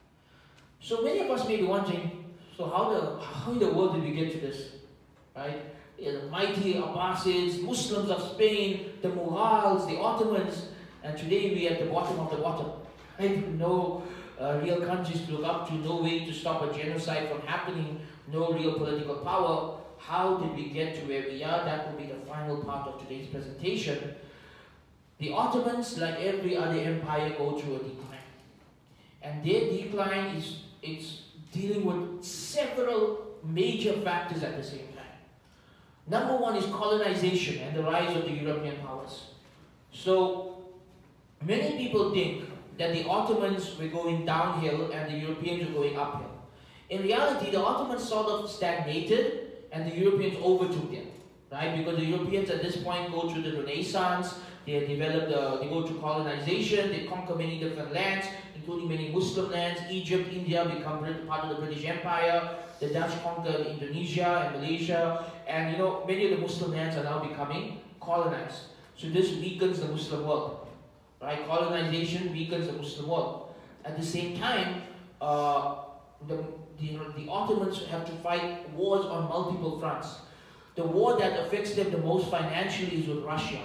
So many of us may be wondering, so how the how in the world did we get to this? Right? Yeah, the mighty Abbasids, Muslims of Spain, the Mughals, the Ottomans, and today we are at the bottom of the bottom. Right? No uh, real countries to look up to, no way to stop a genocide from happening, no real political power. How did we get to where we are? That will be the final part of today's presentation. The Ottomans, like every other empire, go through a decline. And their decline is it's dealing with several major factors at the same time. Number one is colonization and the rise of the European powers. So, many people think that the Ottomans were going downhill and the Europeans were going uphill. In reality, the Ottomans sort of stagnated and the Europeans overtook them, right? Because the Europeans at this point go through the Renaissance, they develop the, they go through colonization, they conquer many different lands, including many Muslim lands. Egypt, India become part of the British Empire. The Dutch conquered Indonesia and Malaysia, and you know many of the Muslim lands are now becoming colonized. So this weakens the Muslim world. Right? Colonization weakens the Muslim world. At the same time, uh, the, the, the Ottomans have to fight wars on multiple fronts. The war that affects them the most financially is with Russia.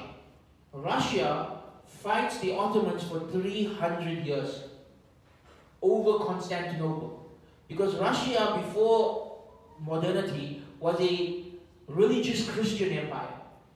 Russia fights the Ottomans for three hundred years over Constantinople. Because Russia, before modernity, was a religious Christian empire.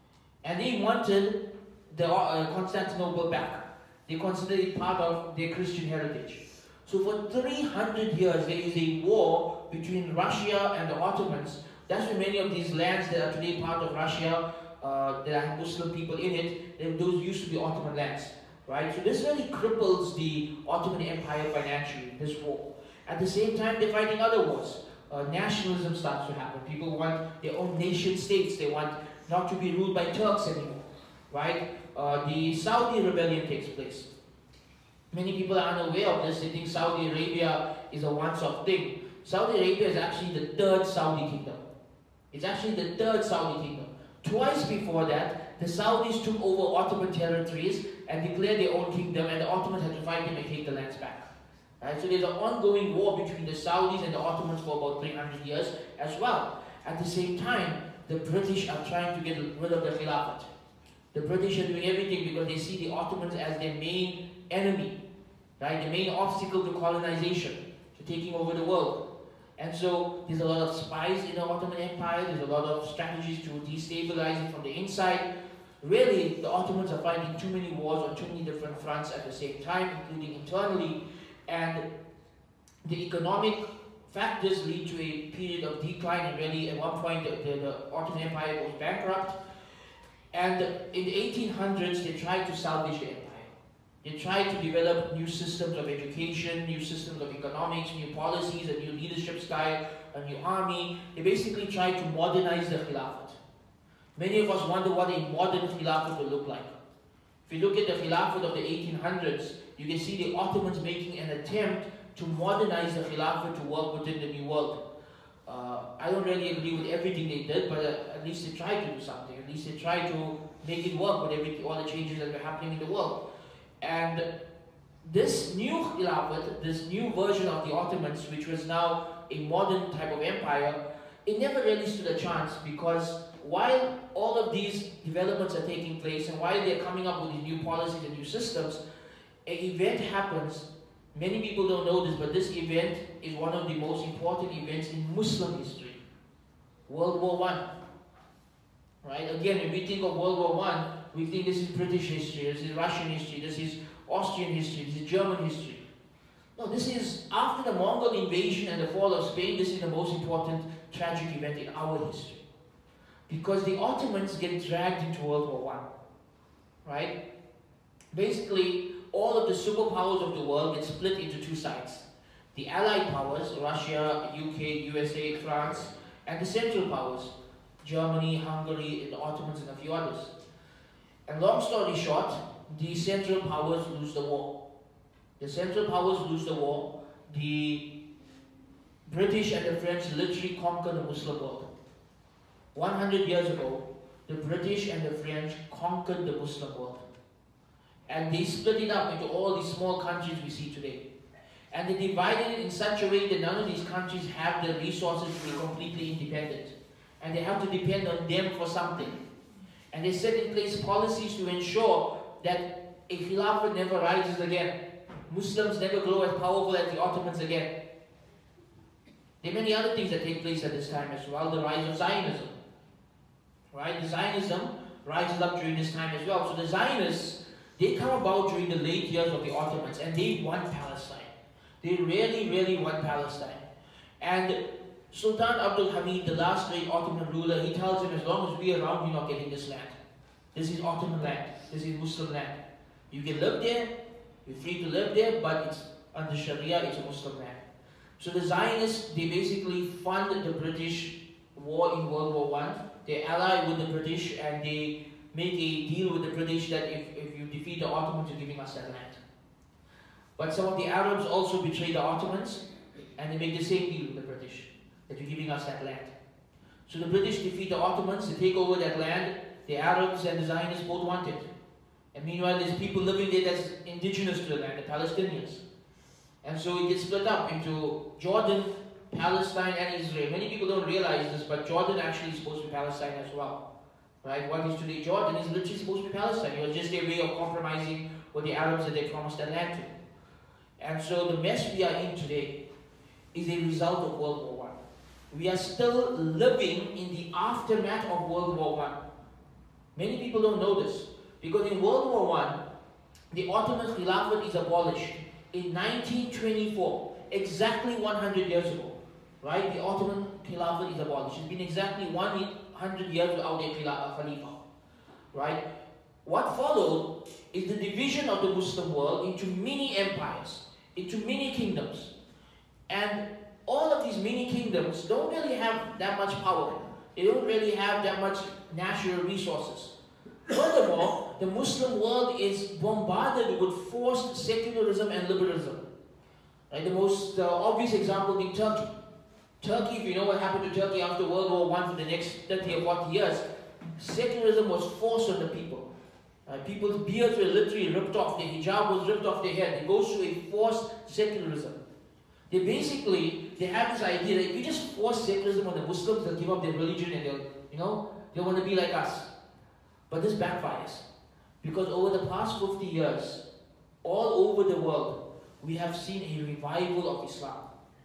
And they wanted the uh, Constantinople back. They considered it part of their Christian heritage. So for three hundred years, there is a war between Russia and the Ottomans. That's why many of these lands that are today part of Russia, uh, that have Muslim people in it, those used to be Ottoman lands. Right? So this really cripples the Ottoman Empire financially, this war. At the same time, they're fighting other wars. Uh, nationalism starts to happen. People want their own nation states. They want not to be ruled by Turks anymore. Right? Uh, the Saudi rebellion takes place. Many people are unaware of this. They think Saudi Arabia is a once-off thing. Saudi Arabia is actually the third Saudi kingdom. It's actually the third Saudi kingdom. Twice before that, the Saudis took over Ottoman territories and declared their own kingdom, and the Ottomans had to fight them and take the lands back. Right? So there's an ongoing war between the Saudis and the Ottomans for about three hundred years as well. At the same time, the British are trying to get rid of the Khilafat. The British are doing everything because they see the Ottomans as their main enemy, right? The main obstacle to colonization, to taking over the world. And so there's a lot of spies in the Ottoman Empire, there's a lot of strategies to destabilize it from the inside. Really, the Ottomans are fighting too many wars on too many different fronts at the same time, including internally. And the economic factors lead to a period of decline, and really at one point the, the, the Ottoman Empire goes bankrupt. And in the eighteen hundreds, they tried to salvage the empire. They tried to develop new systems of education, new systems of economics, new policies, a new leadership style, a new army. They basically tried to modernize the Khilafat. Many of us wonder what a modern Khilafat will look like. If you look at the Khilafat of the eighteen hundreds, you can see the Ottomans making an attempt to modernize the Khilafat to work within the new world. Uh, I don't really agree with everything they did, but uh, at least they tried to do something. At least they tried to make it work with everything, all the changes that were happening in the world. And this new Khilafat, this new version of the Ottomans, which was now a modern type of empire, it never really stood a chance, because while all of these developments are taking place and while they're coming up with these new policies and new systems, an event happens. Many people don't know this, but this event is one of the most important events in Muslim history. World War One. Right? Again, when we think of World War One, we think this is British history, this is Russian history, this is Austrian history, this is German history. No, this is after the Mongol invasion and the fall of Spain, this is the most important tragic event in our history. Because the Ottomans get dragged into World War One. Right? Basically, all of the superpowers of the world get split into two sides. The Allied powers, Russia, U K, U S A, France, and the Central powers, Germany, Hungary, the Ottomans, and a few others. And long story short, the Central powers lose the war. The Central powers lose the war. The British and the French literally conquer the Muslim world. one hundred years ago, the British and the French conquered the Muslim world. And they split it up into all these small countries we see today. And they divided it in such a way that none of these countries have the resources to be completely independent. And they have to depend on them for something. And they set in place policies to ensure that a Khilafat never rises again. Muslims never grow as powerful as the Ottomans again. There are many other things that take place at this time as well. The rise of Zionism. Right? The Zionism rises up during this time as well. So the Zionists, they come about during the late years of the Ottomans, and they want Palestine. They really, really want Palestine. And Sultan Abdul Hamid, the last great Ottoman ruler, he tells him, as long as we are around, you're not getting this land. This is Ottoman land. This is Muslim land. You can live there, you're free to live there, but it's under Sharia, it's a Muslim land. So the Zionists, they basically fund the British war in World War One. They ally with the British, and they make a deal with the British that if, if you defeat the Ottomans, you're giving us that land. But some of the Arabs also betray the Ottomans, and they make the same deal with the British, that you're giving us that land. So the British defeat the Ottomans, they take over that land, the Arabs and the Zionists both want it. And meanwhile, there's people living there that's indigenous to the land, the Palestinians. And so it gets split up into Jordan, Palestine, and Israel. Many people don't realize this, but Jordan actually is supposed to be Palestine as well. Right? What is today Jordan is literally supposed to be Palestine. It was just their way of compromising with the Arabs that they promised that land to. And so the mess we are in today is a result of World War One. We are still living in the aftermath of World War One. Many people don't know this, because in World War One, the Ottoman Khilafat is abolished in nineteen twenty-four, exactly one hundred years ago. Right? The Ottoman Khilafat is abolished. It's been exactly one hundred years without a Khalifa. Right? What followed is the division of the Muslim world into many empires, into many kingdoms. And all of these mini kingdoms don't really have that much power. They don't really have that much natural resources. Furthermore, the Muslim world is bombarded with forced secularism and liberalism. Right? The most uh, obvious example being Turkey. Turkey, if you know what happened to Turkey after World War One for the next thirty or forty years, secularism was forced on the people. Right? People's beards were literally ripped off, their hijab was ripped off their head. It goes through a forced secularism. They basically, they have this idea that if you just force secularism on the Muslims, they'll give up their religion and they'll, you know, they want to be like us. But this backfires. Because over the past fifty years, all over the world, we have seen a revival of Islam.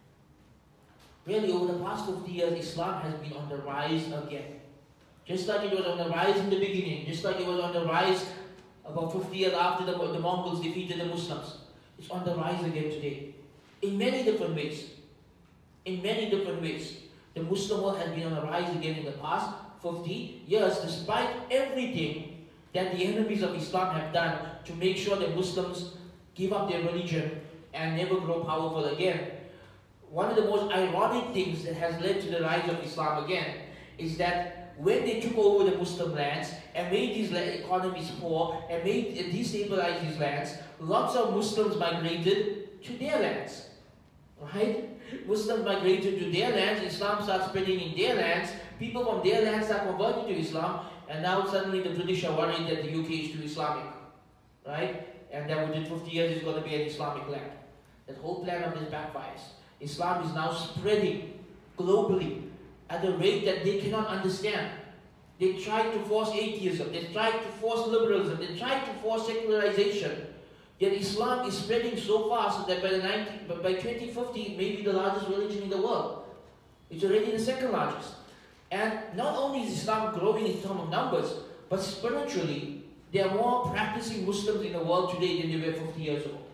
Really, over the past fifty years, Islam has been on the rise again. Just like it was on the rise in the beginning, just like it was on the rise about fifty years after the, the Mongols defeated the Muslims. It's on the rise again today. In many different ways. In many different ways. The Muslim world has been on the rise again in the past fifty years, despite everything that the enemies of Islam have done to make sure that Muslims give up their religion and never grow powerful again. One of the most ironic things that has led to the rise of Islam again is that when they took over the Muslim lands and made these economies poor and made uh, destabilized these lands, lots of Muslims migrated to their lands. Right? Muslims migrated to their lands, Islam starts spreading in their lands, people from their lands are converted to Islam, and now suddenly the British are worried that the U K is too Islamic. Right? And that within fifty years is going to be an Islamic land. That whole plan of this backfires. Islam is now spreading globally at a rate that they cannot understand. They tried to force atheism, they tried to force liberalism, they tried to force secularization. Yet Islam is spreading so fast that by the nineteen, by twenty fifty it may be the largest religion in the world. It's already the second largest. And not only is Islam growing in terms of numbers, but spiritually, there are more practicing Muslims in the world today than there were fifty years ago.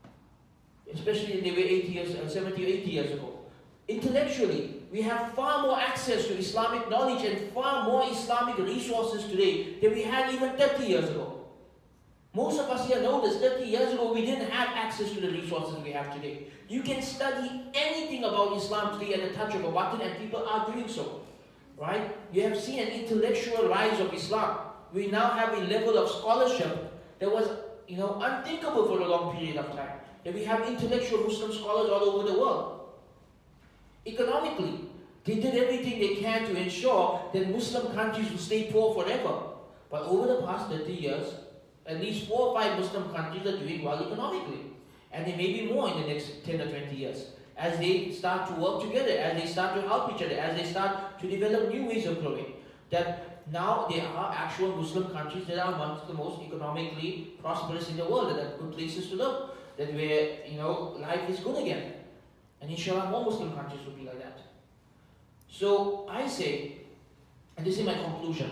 Especially than they were eighty years, seventy or eighty years ago. Intellectually, we have far more access to Islamic knowledge and far more Islamic resources today than we had even thirty years ago. Most of us here know this. thirty years ago, we didn't have access to the resources we have today. You can study anything about Islam today at the touch of a button, and people are doing so. Right? You have seen an intellectual rise of Islam. We now have a level of scholarship that was, you know, unthinkable for a long period of time. That we have intellectual Muslim scholars all over the world. Economically, they did everything they can to ensure that Muslim countries will stay poor forever. But over the past thirty years, at least four or five Muslim countries are doing well economically. And there may be more in the next ten or twenty years. As they start to work together, as they start to help each other, as they start to develop new ways of growing. That now there are actual Muslim countries that are amongst the most economically prosperous in the world, that are good places to live. That where, you know, life is good again. And inshallah, more Muslim countries will be like that. So I say, and this is my conclusion.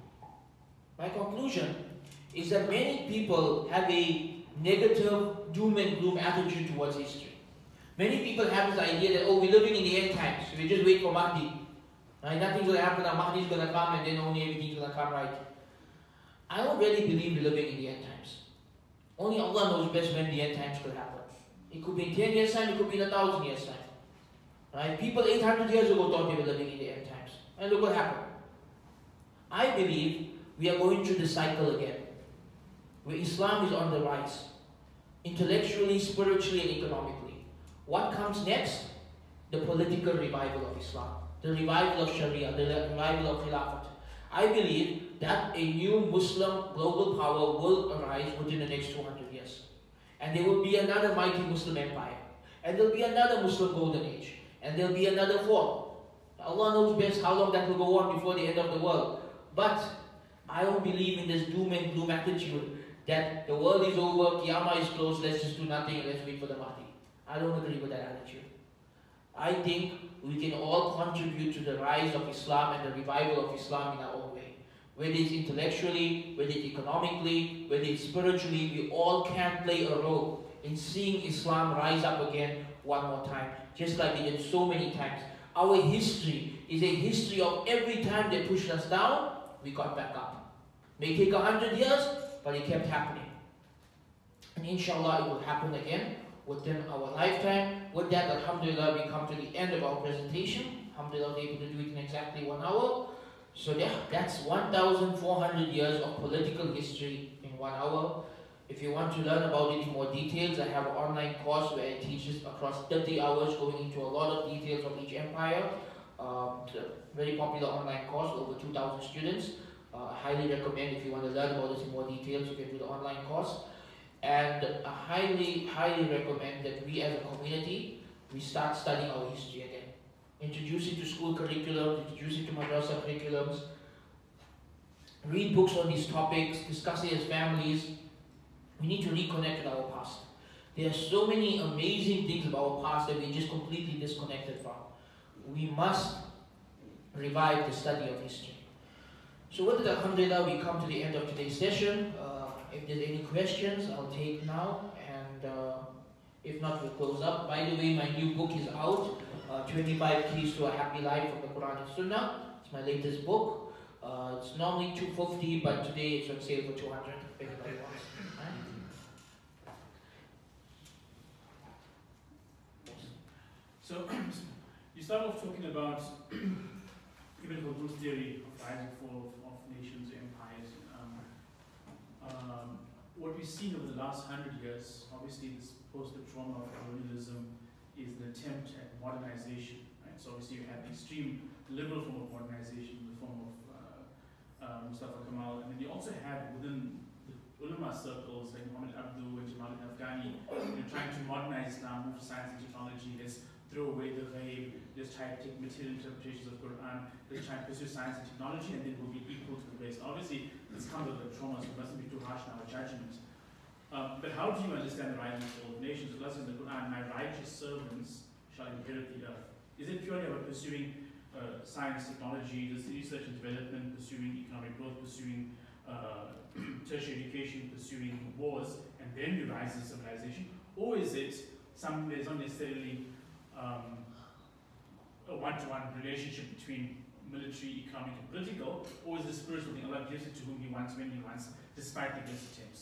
My conclusion is that many people have a negative doom and gloom attitude towards history. Many people have this idea that, oh, we're living in the end times, so we just wait for Mahdi. Right? Nothing's going to happen, now Mahdi's going to come and then only everything's going to come right. I don't really believe we're living in the end times. Only Allah knows best when the end times could happen. It could be in ten years time, it could be in a thousand years time. Right? People eight hundred years ago thought they were living in the end times. And look what happened. I believe we are going through the cycle again, where Islam is on the rise, intellectually, spiritually, and economically. What comes next? The political revival of Islam, the revival of Sharia, the revival of Khilafat. I believe that a new Muslim global power will arise within the next two hundred years. And there will be another mighty Muslim empire. And there will be another Muslim golden age. And there will be another fourth. Allah knows best how long that will go on before the end of the world. But I don't believe in this doom and gloom attitude that the world is over, Qiyamah is close, let's just do nothing and let's wait for the Mahdi. I don't agree with that attitude. I think we can all contribute to the rise of Islam and the revival of Islam in our own way. Whether it's intellectually, whether it's economically, whether it's spiritually, we all can play a role in seeing Islam rise up again one more time, just like they did so many times. Our history is a history of every time they pushed us down, we got back up. May take a hundred years, but it kept happening. And inshallah it will happen again within our lifetime. With that, alhamdulillah, we come to the end of our presentation. Alhamdulillah, we're able to do it in exactly one hour. So yeah, that's one thousand four hundred years of political history in one hour. If you want to learn about it in more details, I have an online course where I teach it across thirty hours, going into a lot of details of each empire. Um, it's a very popular online course, over two thousand students. Uh, I highly recommend, if you want to learn about this in more details, you can do the online course. And I highly, highly recommend that we as a community, we start studying our history again. Introduce it to school curriculum, introduce it to madrasa curriculums. Read books on these topics, discuss it as families. We need to reconnect with our past. There are so many amazing things about our past that we're just completely disconnected from. We must revive the study of history. So with that, alhamdulillah, we come to the end of today's session. Uh, if there's any questions, I'll take now. And uh, if not, we'll close up. By the way, my new book is out. Uh, twenty-five Keys to a Happy Life from the Quran and Sunnah. It's my latest book. Uh, it's normally two hundred fifty, but today it's on sale for two hundred if anybody wants. So, you start off talking about Ibn Khaldun's theory of rise and fall of, of nations, empires. Um, um, what we've seen over the last hundred years, obviously this post the trauma of colonialism is an attempt at modernization. Right? So obviously you have the extreme liberal form of modernization in the form of uh, uh, Mustafa Kemal, and then you also have within the ulama circles like Muhammad Abdu and Jamal al-Afghani, you know, trying to modernize Islam, move to science and technology. Let's throw away the ghaib, let's try to take material interpretations of Quran, let's try and pursue science and technology, and then we'll be equal to the West. Obviously, this comes with the trauma, so we mustn't be too harsh in our judgment. Um, but how do you understand the rise and fall of nations? Allah says in the Quran, my righteous servants shall inherit the earth. Is it purely about pursuing uh, science, technology, research and development, pursuing economic growth, pursuing uh, tertiary education, pursuing wars, and then you rise as civilization? Or is it something that's not necessarily um, a one-to-one relationship between military, economic, and political, or is it spiritual thing? Allah gives it to whom He wants, when He wants, despite the best attempts?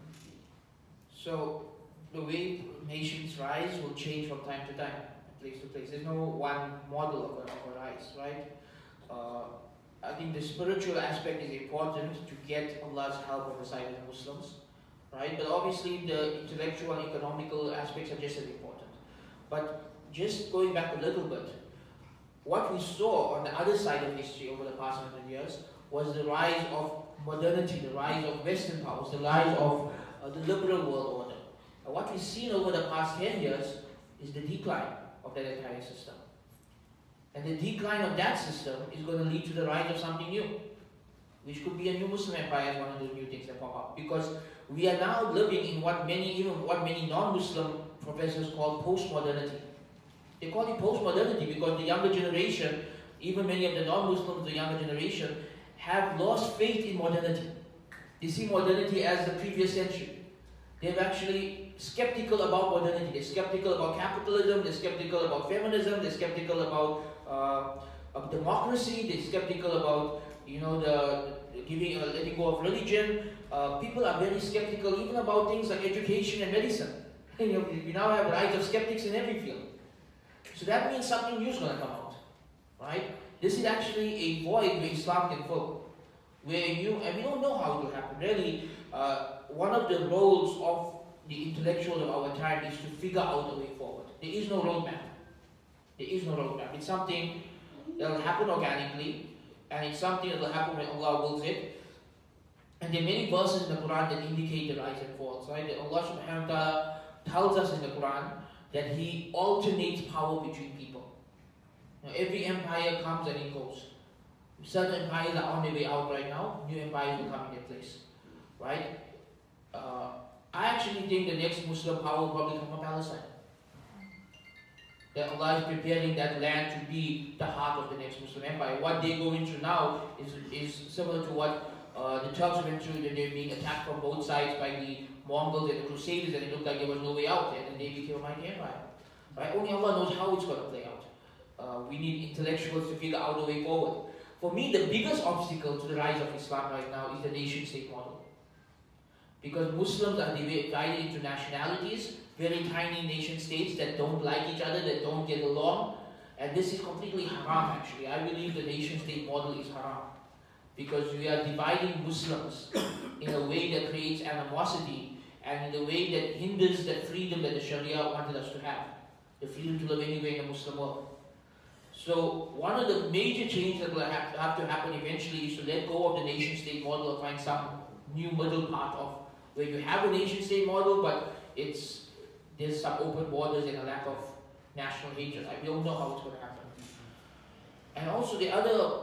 So the way nations rise will change from time to time, place to place. There's no one model of a, of a rise, right? Uh, I think the spiritual aspect is important to get Allah's help on the side of the Muslims, right? But obviously the intellectual and economical aspects are just as important. But just going back a little bit, what we saw on the other side of history over the past hundred years was the rise of modernity, the rise of Western powers, the rise of uh, the liberal world order. And what we've seen over the past ten years is the decline of that entire system. And the decline of that system is going to lead to the rise of something new, which could be a new Muslim empire as one of the new things that pop up. Because we are now living in what many, even what many non-Muslim professors call post-modernity. They call it post-modernity because the younger generation, even many of the non-Muslims, the younger generation, have lost faith in modernity. They see modernity as the previous century. They're actually skeptical about modernity. They're skeptical about capitalism, they're skeptical about feminism, they're skeptical about uh, of democracy, they're skeptical about, you know, the giving, uh, letting go of religion. Uh, people are very skeptical even about things like education and medicine. You know, we now have the rise of skeptics in every field. So that means something new is going to come out, right? This is actually a void where Islam can fill, where you, and we don't know how it will happen. Really, uh, one of the roles of the intellectuals of our time is to figure out a way forward. There is no roadmap. There is no roadmap. It's something that will happen organically, and it's something that will happen when Allah wills it. And there are many verses in the Quran that indicate the rise and falls, right? That Allah subhanahu wa ta'ala tells us in the Quran that He alternates power between people. Now, every empire comes and it goes. Certain empires are on their way out right now, new empires will come in their place, right? Uh, I actually think the next Muslim power will probably come from Palestine. That Allah is preparing that land to be the heart of the next Muslim empire. What they're going through now is, is similar to what uh, the Turks went through, that they're being attacked from both sides by the Mongols and the Crusaders, and it looked like there was no way out, and then they became a mighty empire. Right? Only Allah knows how it's going to play out. Uh, we need intellectuals to figure out a way forward. For me, the biggest obstacle to the rise of Islam right now is the nation-state model. Because Muslims are divided into nationalities, very tiny nation-states that don't like each other, that don't get along, and this is completely haram actually. I believe the nation-state model is haram. Because we are dividing Muslims in a way that creates animosity and in a way that hinders the freedom that the Sharia wanted us to have. The freedom to live anywhere in the Muslim world. So one of the major changes that will have, have to happen eventually is to let go of the nation-state model and find some new middle path of where you have a nation-state model, but it's there's some open borders and a lack of national hatred. I don't know how it's going to happen. And also the other,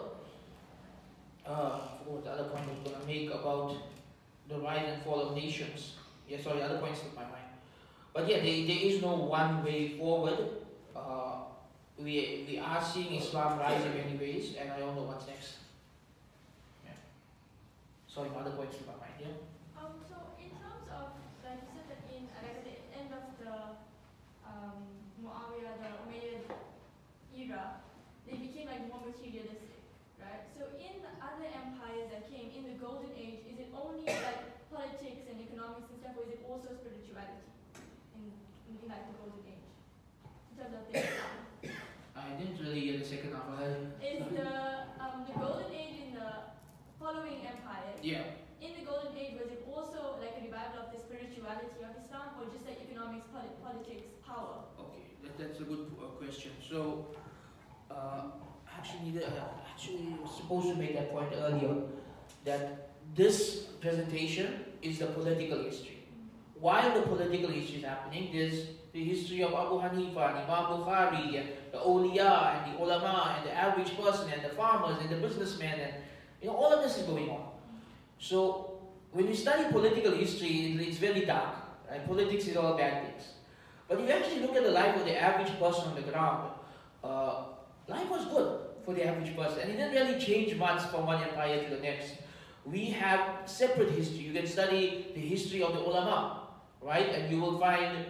uh, I forgot what the other point I was going to make about the rise and fall of nations. Yeah, sorry, the other point slipped my mind. But yeah, there, there is no one way forward. Uh, we, we are seeing Islam rise in many ways, and I don't know what's next. Yeah. Sorry, my other point slipped my mind, yeah? Um, so in terms of, like you said that in, like at the end of the um, Muawiyah, the Umayyad era, they became like more materialistic, right? So in the other empires that came in the Golden Age, is it only like politics and economics and stuff, or is it also spirituality in, in, in like the Golden Age? In terms of the I didn't really hear the second half of that. Is the um, the Golden Age in the following empires? Yeah. In the Golden Age, was it also like a revival of the spirituality of Islam, or just like economics, polit- politics, power? Okay, that, that's a good uh, question. So, uh, actually, the, uh, actually, I was supposed to make that point earlier that this presentation is the political history. While the political history is happening, there's the history of Abu Hanifa, and Imam Bukhari, and the awliya, and the ulama, and the average person, and the farmers, and the businessmen, and you know, all of this is going on. So, when you study political history, it's very dark. Right? Politics is all bad things. But if you actually look at the life of the average person on the ground, uh, life was good for the average person. And it didn't really change much from one empire to the next. We have separate history. You can study the history of the ulama, right? And you will find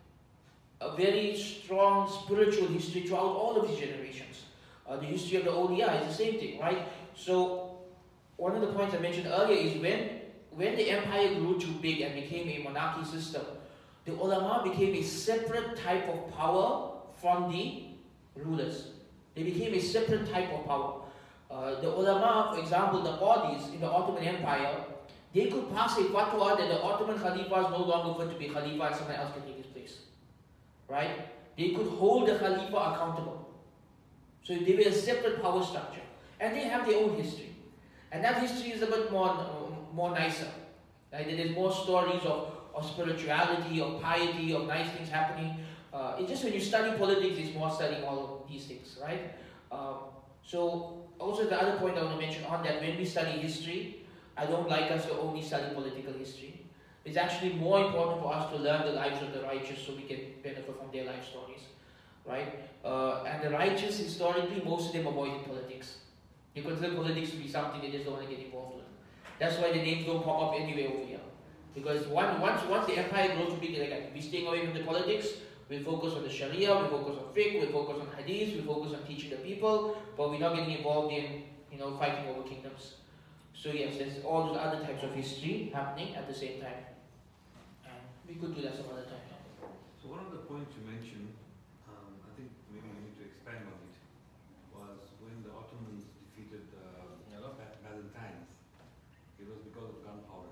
a very strong spiritual history throughout all of these generations. Uh, the history of the awliya is the same thing, right? So, one of the points I mentioned earlier is when, when the empire grew too big and became a monarchy system, the ulama became a separate type of power from the rulers. They became a separate type of power. Uh, the ulama, for example, the qadis in the Ottoman Empire, they could pass a fatwa that the Ottoman Khalifa is no longer fit to be Khalifa and someone else can take his place. Right? They could hold the Khalifa accountable. So they were a separate power structure. And they have their own history. And that history is a bit more, uh, more nicer. Right? There's more stories of, of spirituality, of piety, of nice things happening. Uh, it's just when you study politics, it's more studying all of these things, right? Um, so, also the other point I want to mention on that, when we study history, I don't like us to only study political history. It's actually more important for us to learn the lives of the righteous so we can benefit from their life stories, right? Uh, and the righteous, historically, most of them avoided politics. They consider politics to be something they just don't want to get involved with. That's why the names don't pop up anywhere over here. Because one, once, once the empire grows to be like, we're staying away from the politics, we focus on the Sharia, we focus on fiqh, we focus on hadith, we focus on teaching the people, but we're not getting involved in, you know, fighting over kingdoms. So yes, there's all those other types of history happening at the same time. And we could do that some other time. So one of the points you mentioned, um, I think maybe you need to expand on it, was when the Ottomans defeated uh, Ba- Byzantines, it was because of gunpowder.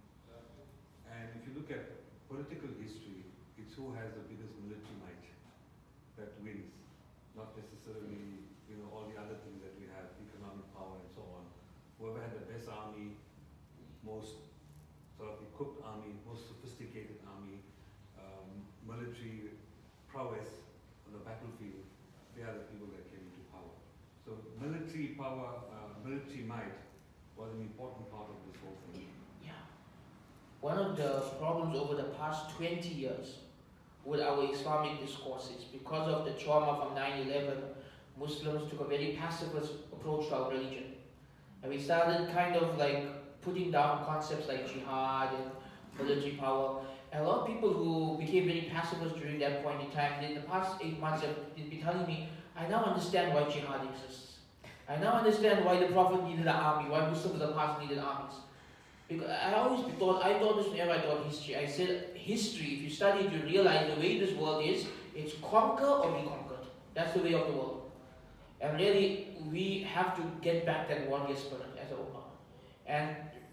And if you look at political history, it's who has the biggest military might that wins, not necessarily, you know, all the other things that we have, economic power and so on. Whoever had the best army, most sort of equipped army, most sophisticated army, um, military prowess on the battlefield, they are the people that came into power. So military power, uh, military might was an important part of this whole thing. Yeah. One of the problems over the past twenty years with our Islamic discourses, because of the trauma from nine eleven, Muslims took a very pacifist approach to our religion. And we started kind of like putting down concepts like jihad and military power. And a lot of people who became very pacifist during that point in time, in the past eight months have been telling me, I now understand why jihad exists. I now understand why the Prophet needed an army, why Muslims in the past needed armies. Because I always thought, I thought this whenever I taught history, I said history, if you study it, you realize the way this world is, it's conquer or be conquered. That's the way of the world. And really, we have to get back that warrior spirit as a ummah. And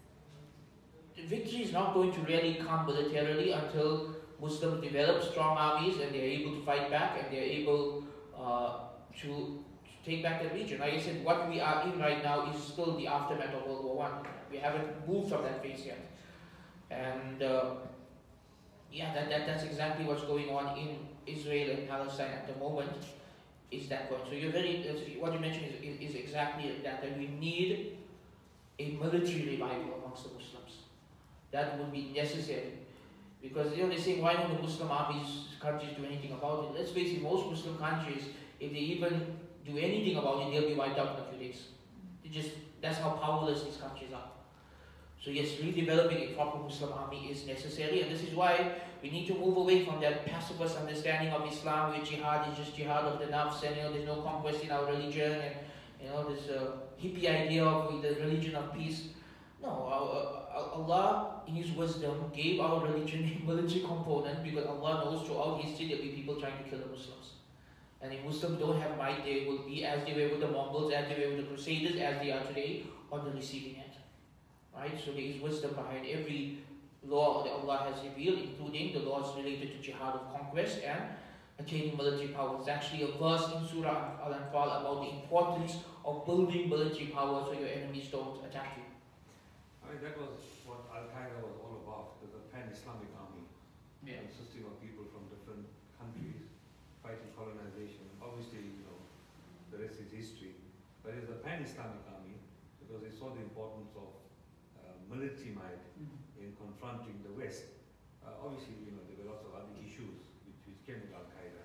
victory is not going to really come militarily until Muslims develop strong armies and they're able to fight back and they're able uh, to take back the region. Like I said, what we are in right now is still the aftermath of World War One. We haven't moved from that phase yet. And uh, yeah, that, that, that's exactly what's going on in Israel and Palestine at the moment, is that point. So you're very, what you mentioned is, is, is exactly that, that we need a military revival amongst the Muslims. That would be necessary. Because you know, they say, why don't the Muslim armies, countries do anything about it? Let's face it, most Muslim countries, if they even do anything about it, they'll be wiped out in a few days. They just, that's how powerless these countries are. So yes, redeveloping a proper Muslim army is necessary, and this is why we need to move away from that pacifist understanding of Islam, where jihad is just jihad of the nafs, and you know, there's no conquest in our religion, and you know, this uh, hippie idea of the religion of peace. No, our, uh, Allah, in His wisdom, gave our religion a military component, because Allah knows throughout history there'll be people trying to kill the Muslims. And if Muslims don't have might, they will be as they were with the Mongols, as they were with the Crusaders, as they are today, on the receiving end. Right? So there is wisdom behind every law that Allah has revealed, including the laws related to jihad of conquest and attaining military power. There's actually a verse in Surah Al-Anfal about the importance of building military power so your enemies don't attack you. I mean, that was what Al-Qaeda was all about. It was a pan-Islamic army Yeah. consisting of people from different countries fighting colonization. Obviously, you know, the rest is history. But it was a pan-Islamic army because they saw the importance of uh, military might in confronting the West. Uh, obviously, you know, there were lots of other issues which, which came with Al-Qaeda.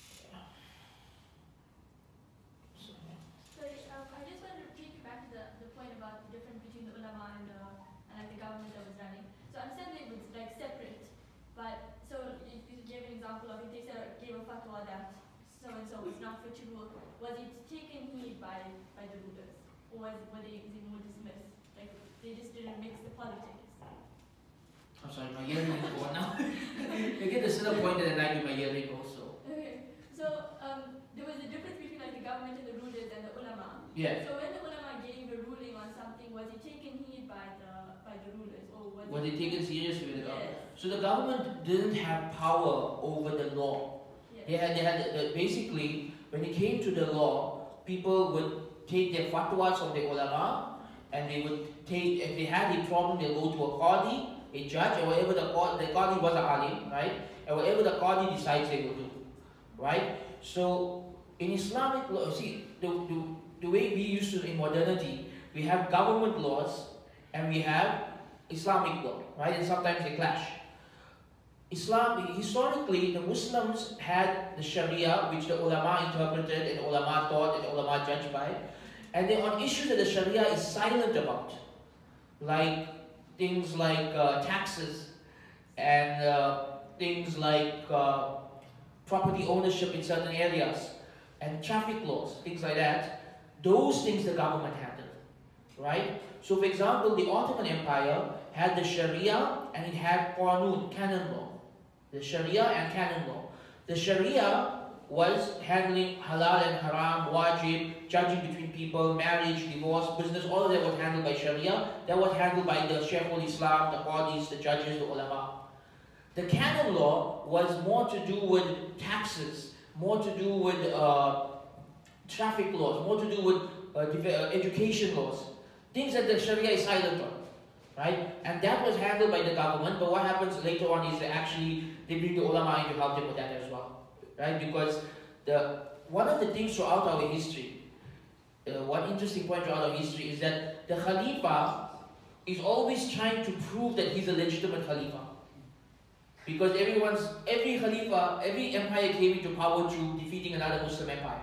So um, I just wanted to take you back to the, the point about the difference between the ulama and the, and like the government that was running. So I understand that it was like separate, but so you, you gave an example of if they said, gave a fatwa that so and so is not fit to rule. Was it taken heed by by the rulers, or was were they is it more dismissed? Like they just didn't mix the politics. I'm sorry, my hearing is gone now. I get the center point at the night with my hearing also. Okay, so um, there was a difference between like the government and the rulers and the ulama. Yeah. So when the ulama gave a ruling on something, was it taken heed by the by the rulers, or was Were it they taken seriously with the government? Yes. So the government didn't have power over the law. Yes. They had, they had the, basically, when it came to the law, people would take their fatwas from the ulama, and they would take, if they had a problem, they'll go to a qadi, a judge, and whatever the qadi, the qadi was a alim, right? And whatever the qadi decides, they will do, right? So in Islamic law, see, the, the, the way we used to in modernity, we have government laws and we have Islamic law, right? And sometimes they clash. Islam, historically, the Muslims had the Sharia, which the ulama interpreted and the ulama taught and the ulama judged by. And then on issues that the Sharia is silent about, like things like uh, taxes and uh, things like uh, property ownership in certain areas and traffic laws, things like that, those things the government handled, right? So for example, the Ottoman Empire had the Sharia and it had Qanun, canon law. The Sharia and canon law. The Sharia was handling halal and haram, wajib, judging between people, marriage, divorce, business, all of that was handled by Sharia. That was handled by the Shaykhul Islam, the qadis, the judges, the ulama. The canon law was more to do with taxes, more to do with uh, traffic laws, more to do with uh, education laws, things that the Sharia is silent on. right? And that was handled by the government, but what happens later on is that actually they bring the ulama in to help them with that as well, right? Because the one of the things throughout our history, uh, one interesting point throughout our history is that the Khalifa is always trying to prove that he's a legitimate Khalifa. Because everyone's, every Khalifa, every empire came into power through defeating another Muslim empire.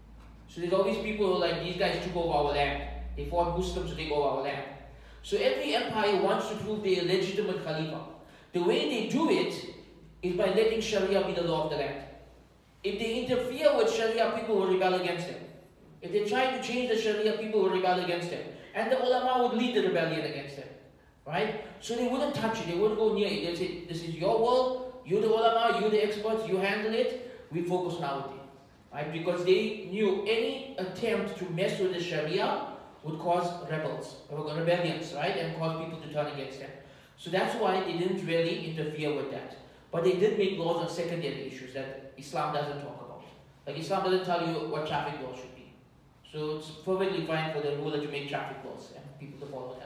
So there's always people who are like, these guys took over our land. They fought Muslims to take over our land. So every empire wants to prove they're a legitimate Khalifa. The way they do it is by letting Sharia be the law of the land. If they interfere with Sharia, people will rebel against them. If they try to change the Sharia, people will rebel against them. And the ulama would lead the rebellion against them. Right? So they wouldn't touch it, they wouldn't go near it. They'd say, this is your world, you're the ulama, you're the experts, you handle it, we focus on our thing. Right? Because they knew any attempt to mess with the Sharia would cause rebels, rebellions, right? And cause people to turn against them. So that's why they didn't really interfere with that. But they did make laws on secondary issues that Islam doesn't talk about. Like Islam doesn't tell you what traffic laws should be. So it's perfectly fine for the ruler to make traffic laws and people to follow that.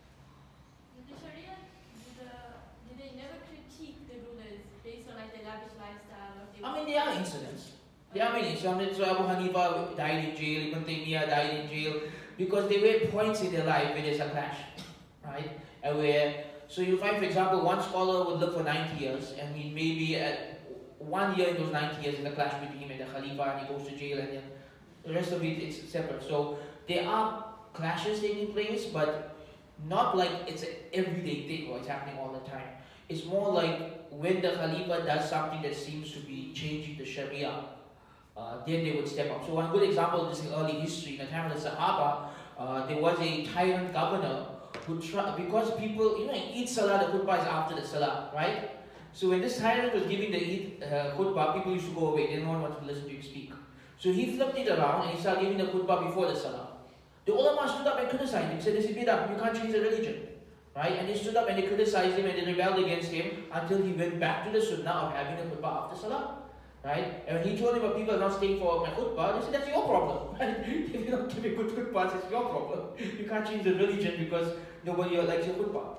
Did the Sharia, did, the, did they never critique the rulers based on like their lavish lifestyle? Or they I mean, there are incidents. There are many incidents. So Abu Hanifa died in jail, Ibn Taymiyyah died in jail, because there were points in their life where there's a clash, right? And where, so you find, for example, one scholar would live for ninety years, and he maybe at one year in those ninety years in a clash between him and the Khalifa, and he goes to jail, and then the rest of it is separate. So there are clashes taking place, but not like it's an everyday thing or it's happening all the time. It's more like when the Khalifa does something that seems to be changing the Sharia, uh, then they would step up. So one good example of this in early history, in the time of the Sahaba, uh, there was a tyrant governor who tried, because people, you know, Eid Salah, the khutbah is after the Salah, right? So when this tyrant was giving the Eid uh, khutbah, people used to go away, they didn't want to listen to him speak. So he flipped it around and he started giving the khutbah before the Salah. The ulama stood up and criticized him, said this is bid'ah, you can't change the religion. Right? And they stood up and they criticized him and they rebelled against him until he went back to the sunnah of having a khutbah after Salah. Right? And when he told him about people are not staying for my khutbah, they said that's your problem. Right? If you don't give a good khutbah, it's your problem. You can't change the religion because nobody likes your khutbah.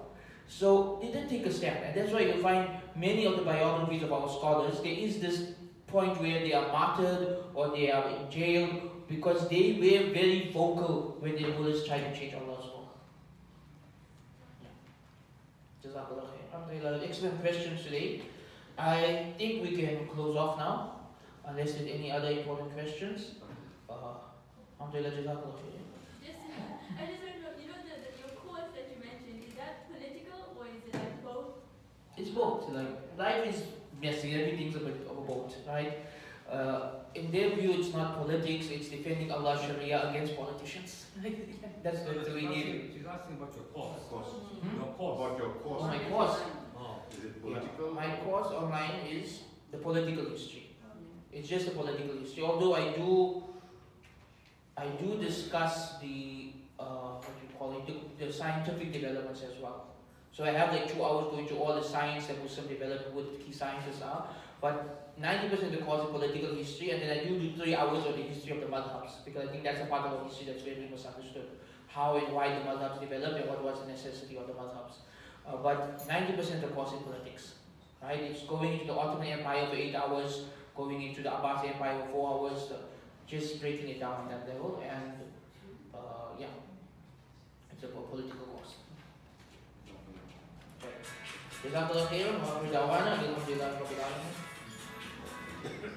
So they did take a stand, and that's why you'll find many of the biographies of our scholars, there is this point where they are martyred or they are in jail because they were very vocal when the rulers tried to change Allah's law. Jazakallah khair. Alhamdulillah, excellent questions today. I think we can close off now, unless there's any other important questions. Uh, Alhamdulillah, Jazakallah khair. Just, I just want to know, you know, the, the, your course that you mentioned, is that political or is it like both? It's both. Like life is messy. Everything's a bit of a both, right? Uh, in their view, it's not politics. It's defending Allah's Sharia against politicians. That's the, the way She's they. asking, she's asking about your course. Course. Hmm? Your course. About your Oh, course. my course. Oh. Is it political? My course online is the political history. It's just the political history. Although I do, I do discuss the uh, what you call it, the, the scientific developments as well. So I have like two hours going through all the science that Muslim development, what the key sciences are. But ninety percent of the course is political history, and then I do do three hours on the history of the madhabs, because I think that's a part of our history that's very misunderstood. How and why the madhabs developed and what was the necessity of the madhabs. Uh, but ninety percent of the course is politics. Right? It's going into the Ottoman Empire for eight hours, going into the Abbasi Empire for four hours, uh, just breaking it down at that level, and uh, yeah, it's a political course. Jazakallah khairan wa akhir da'wana alhamdulillahi rabbil alamin.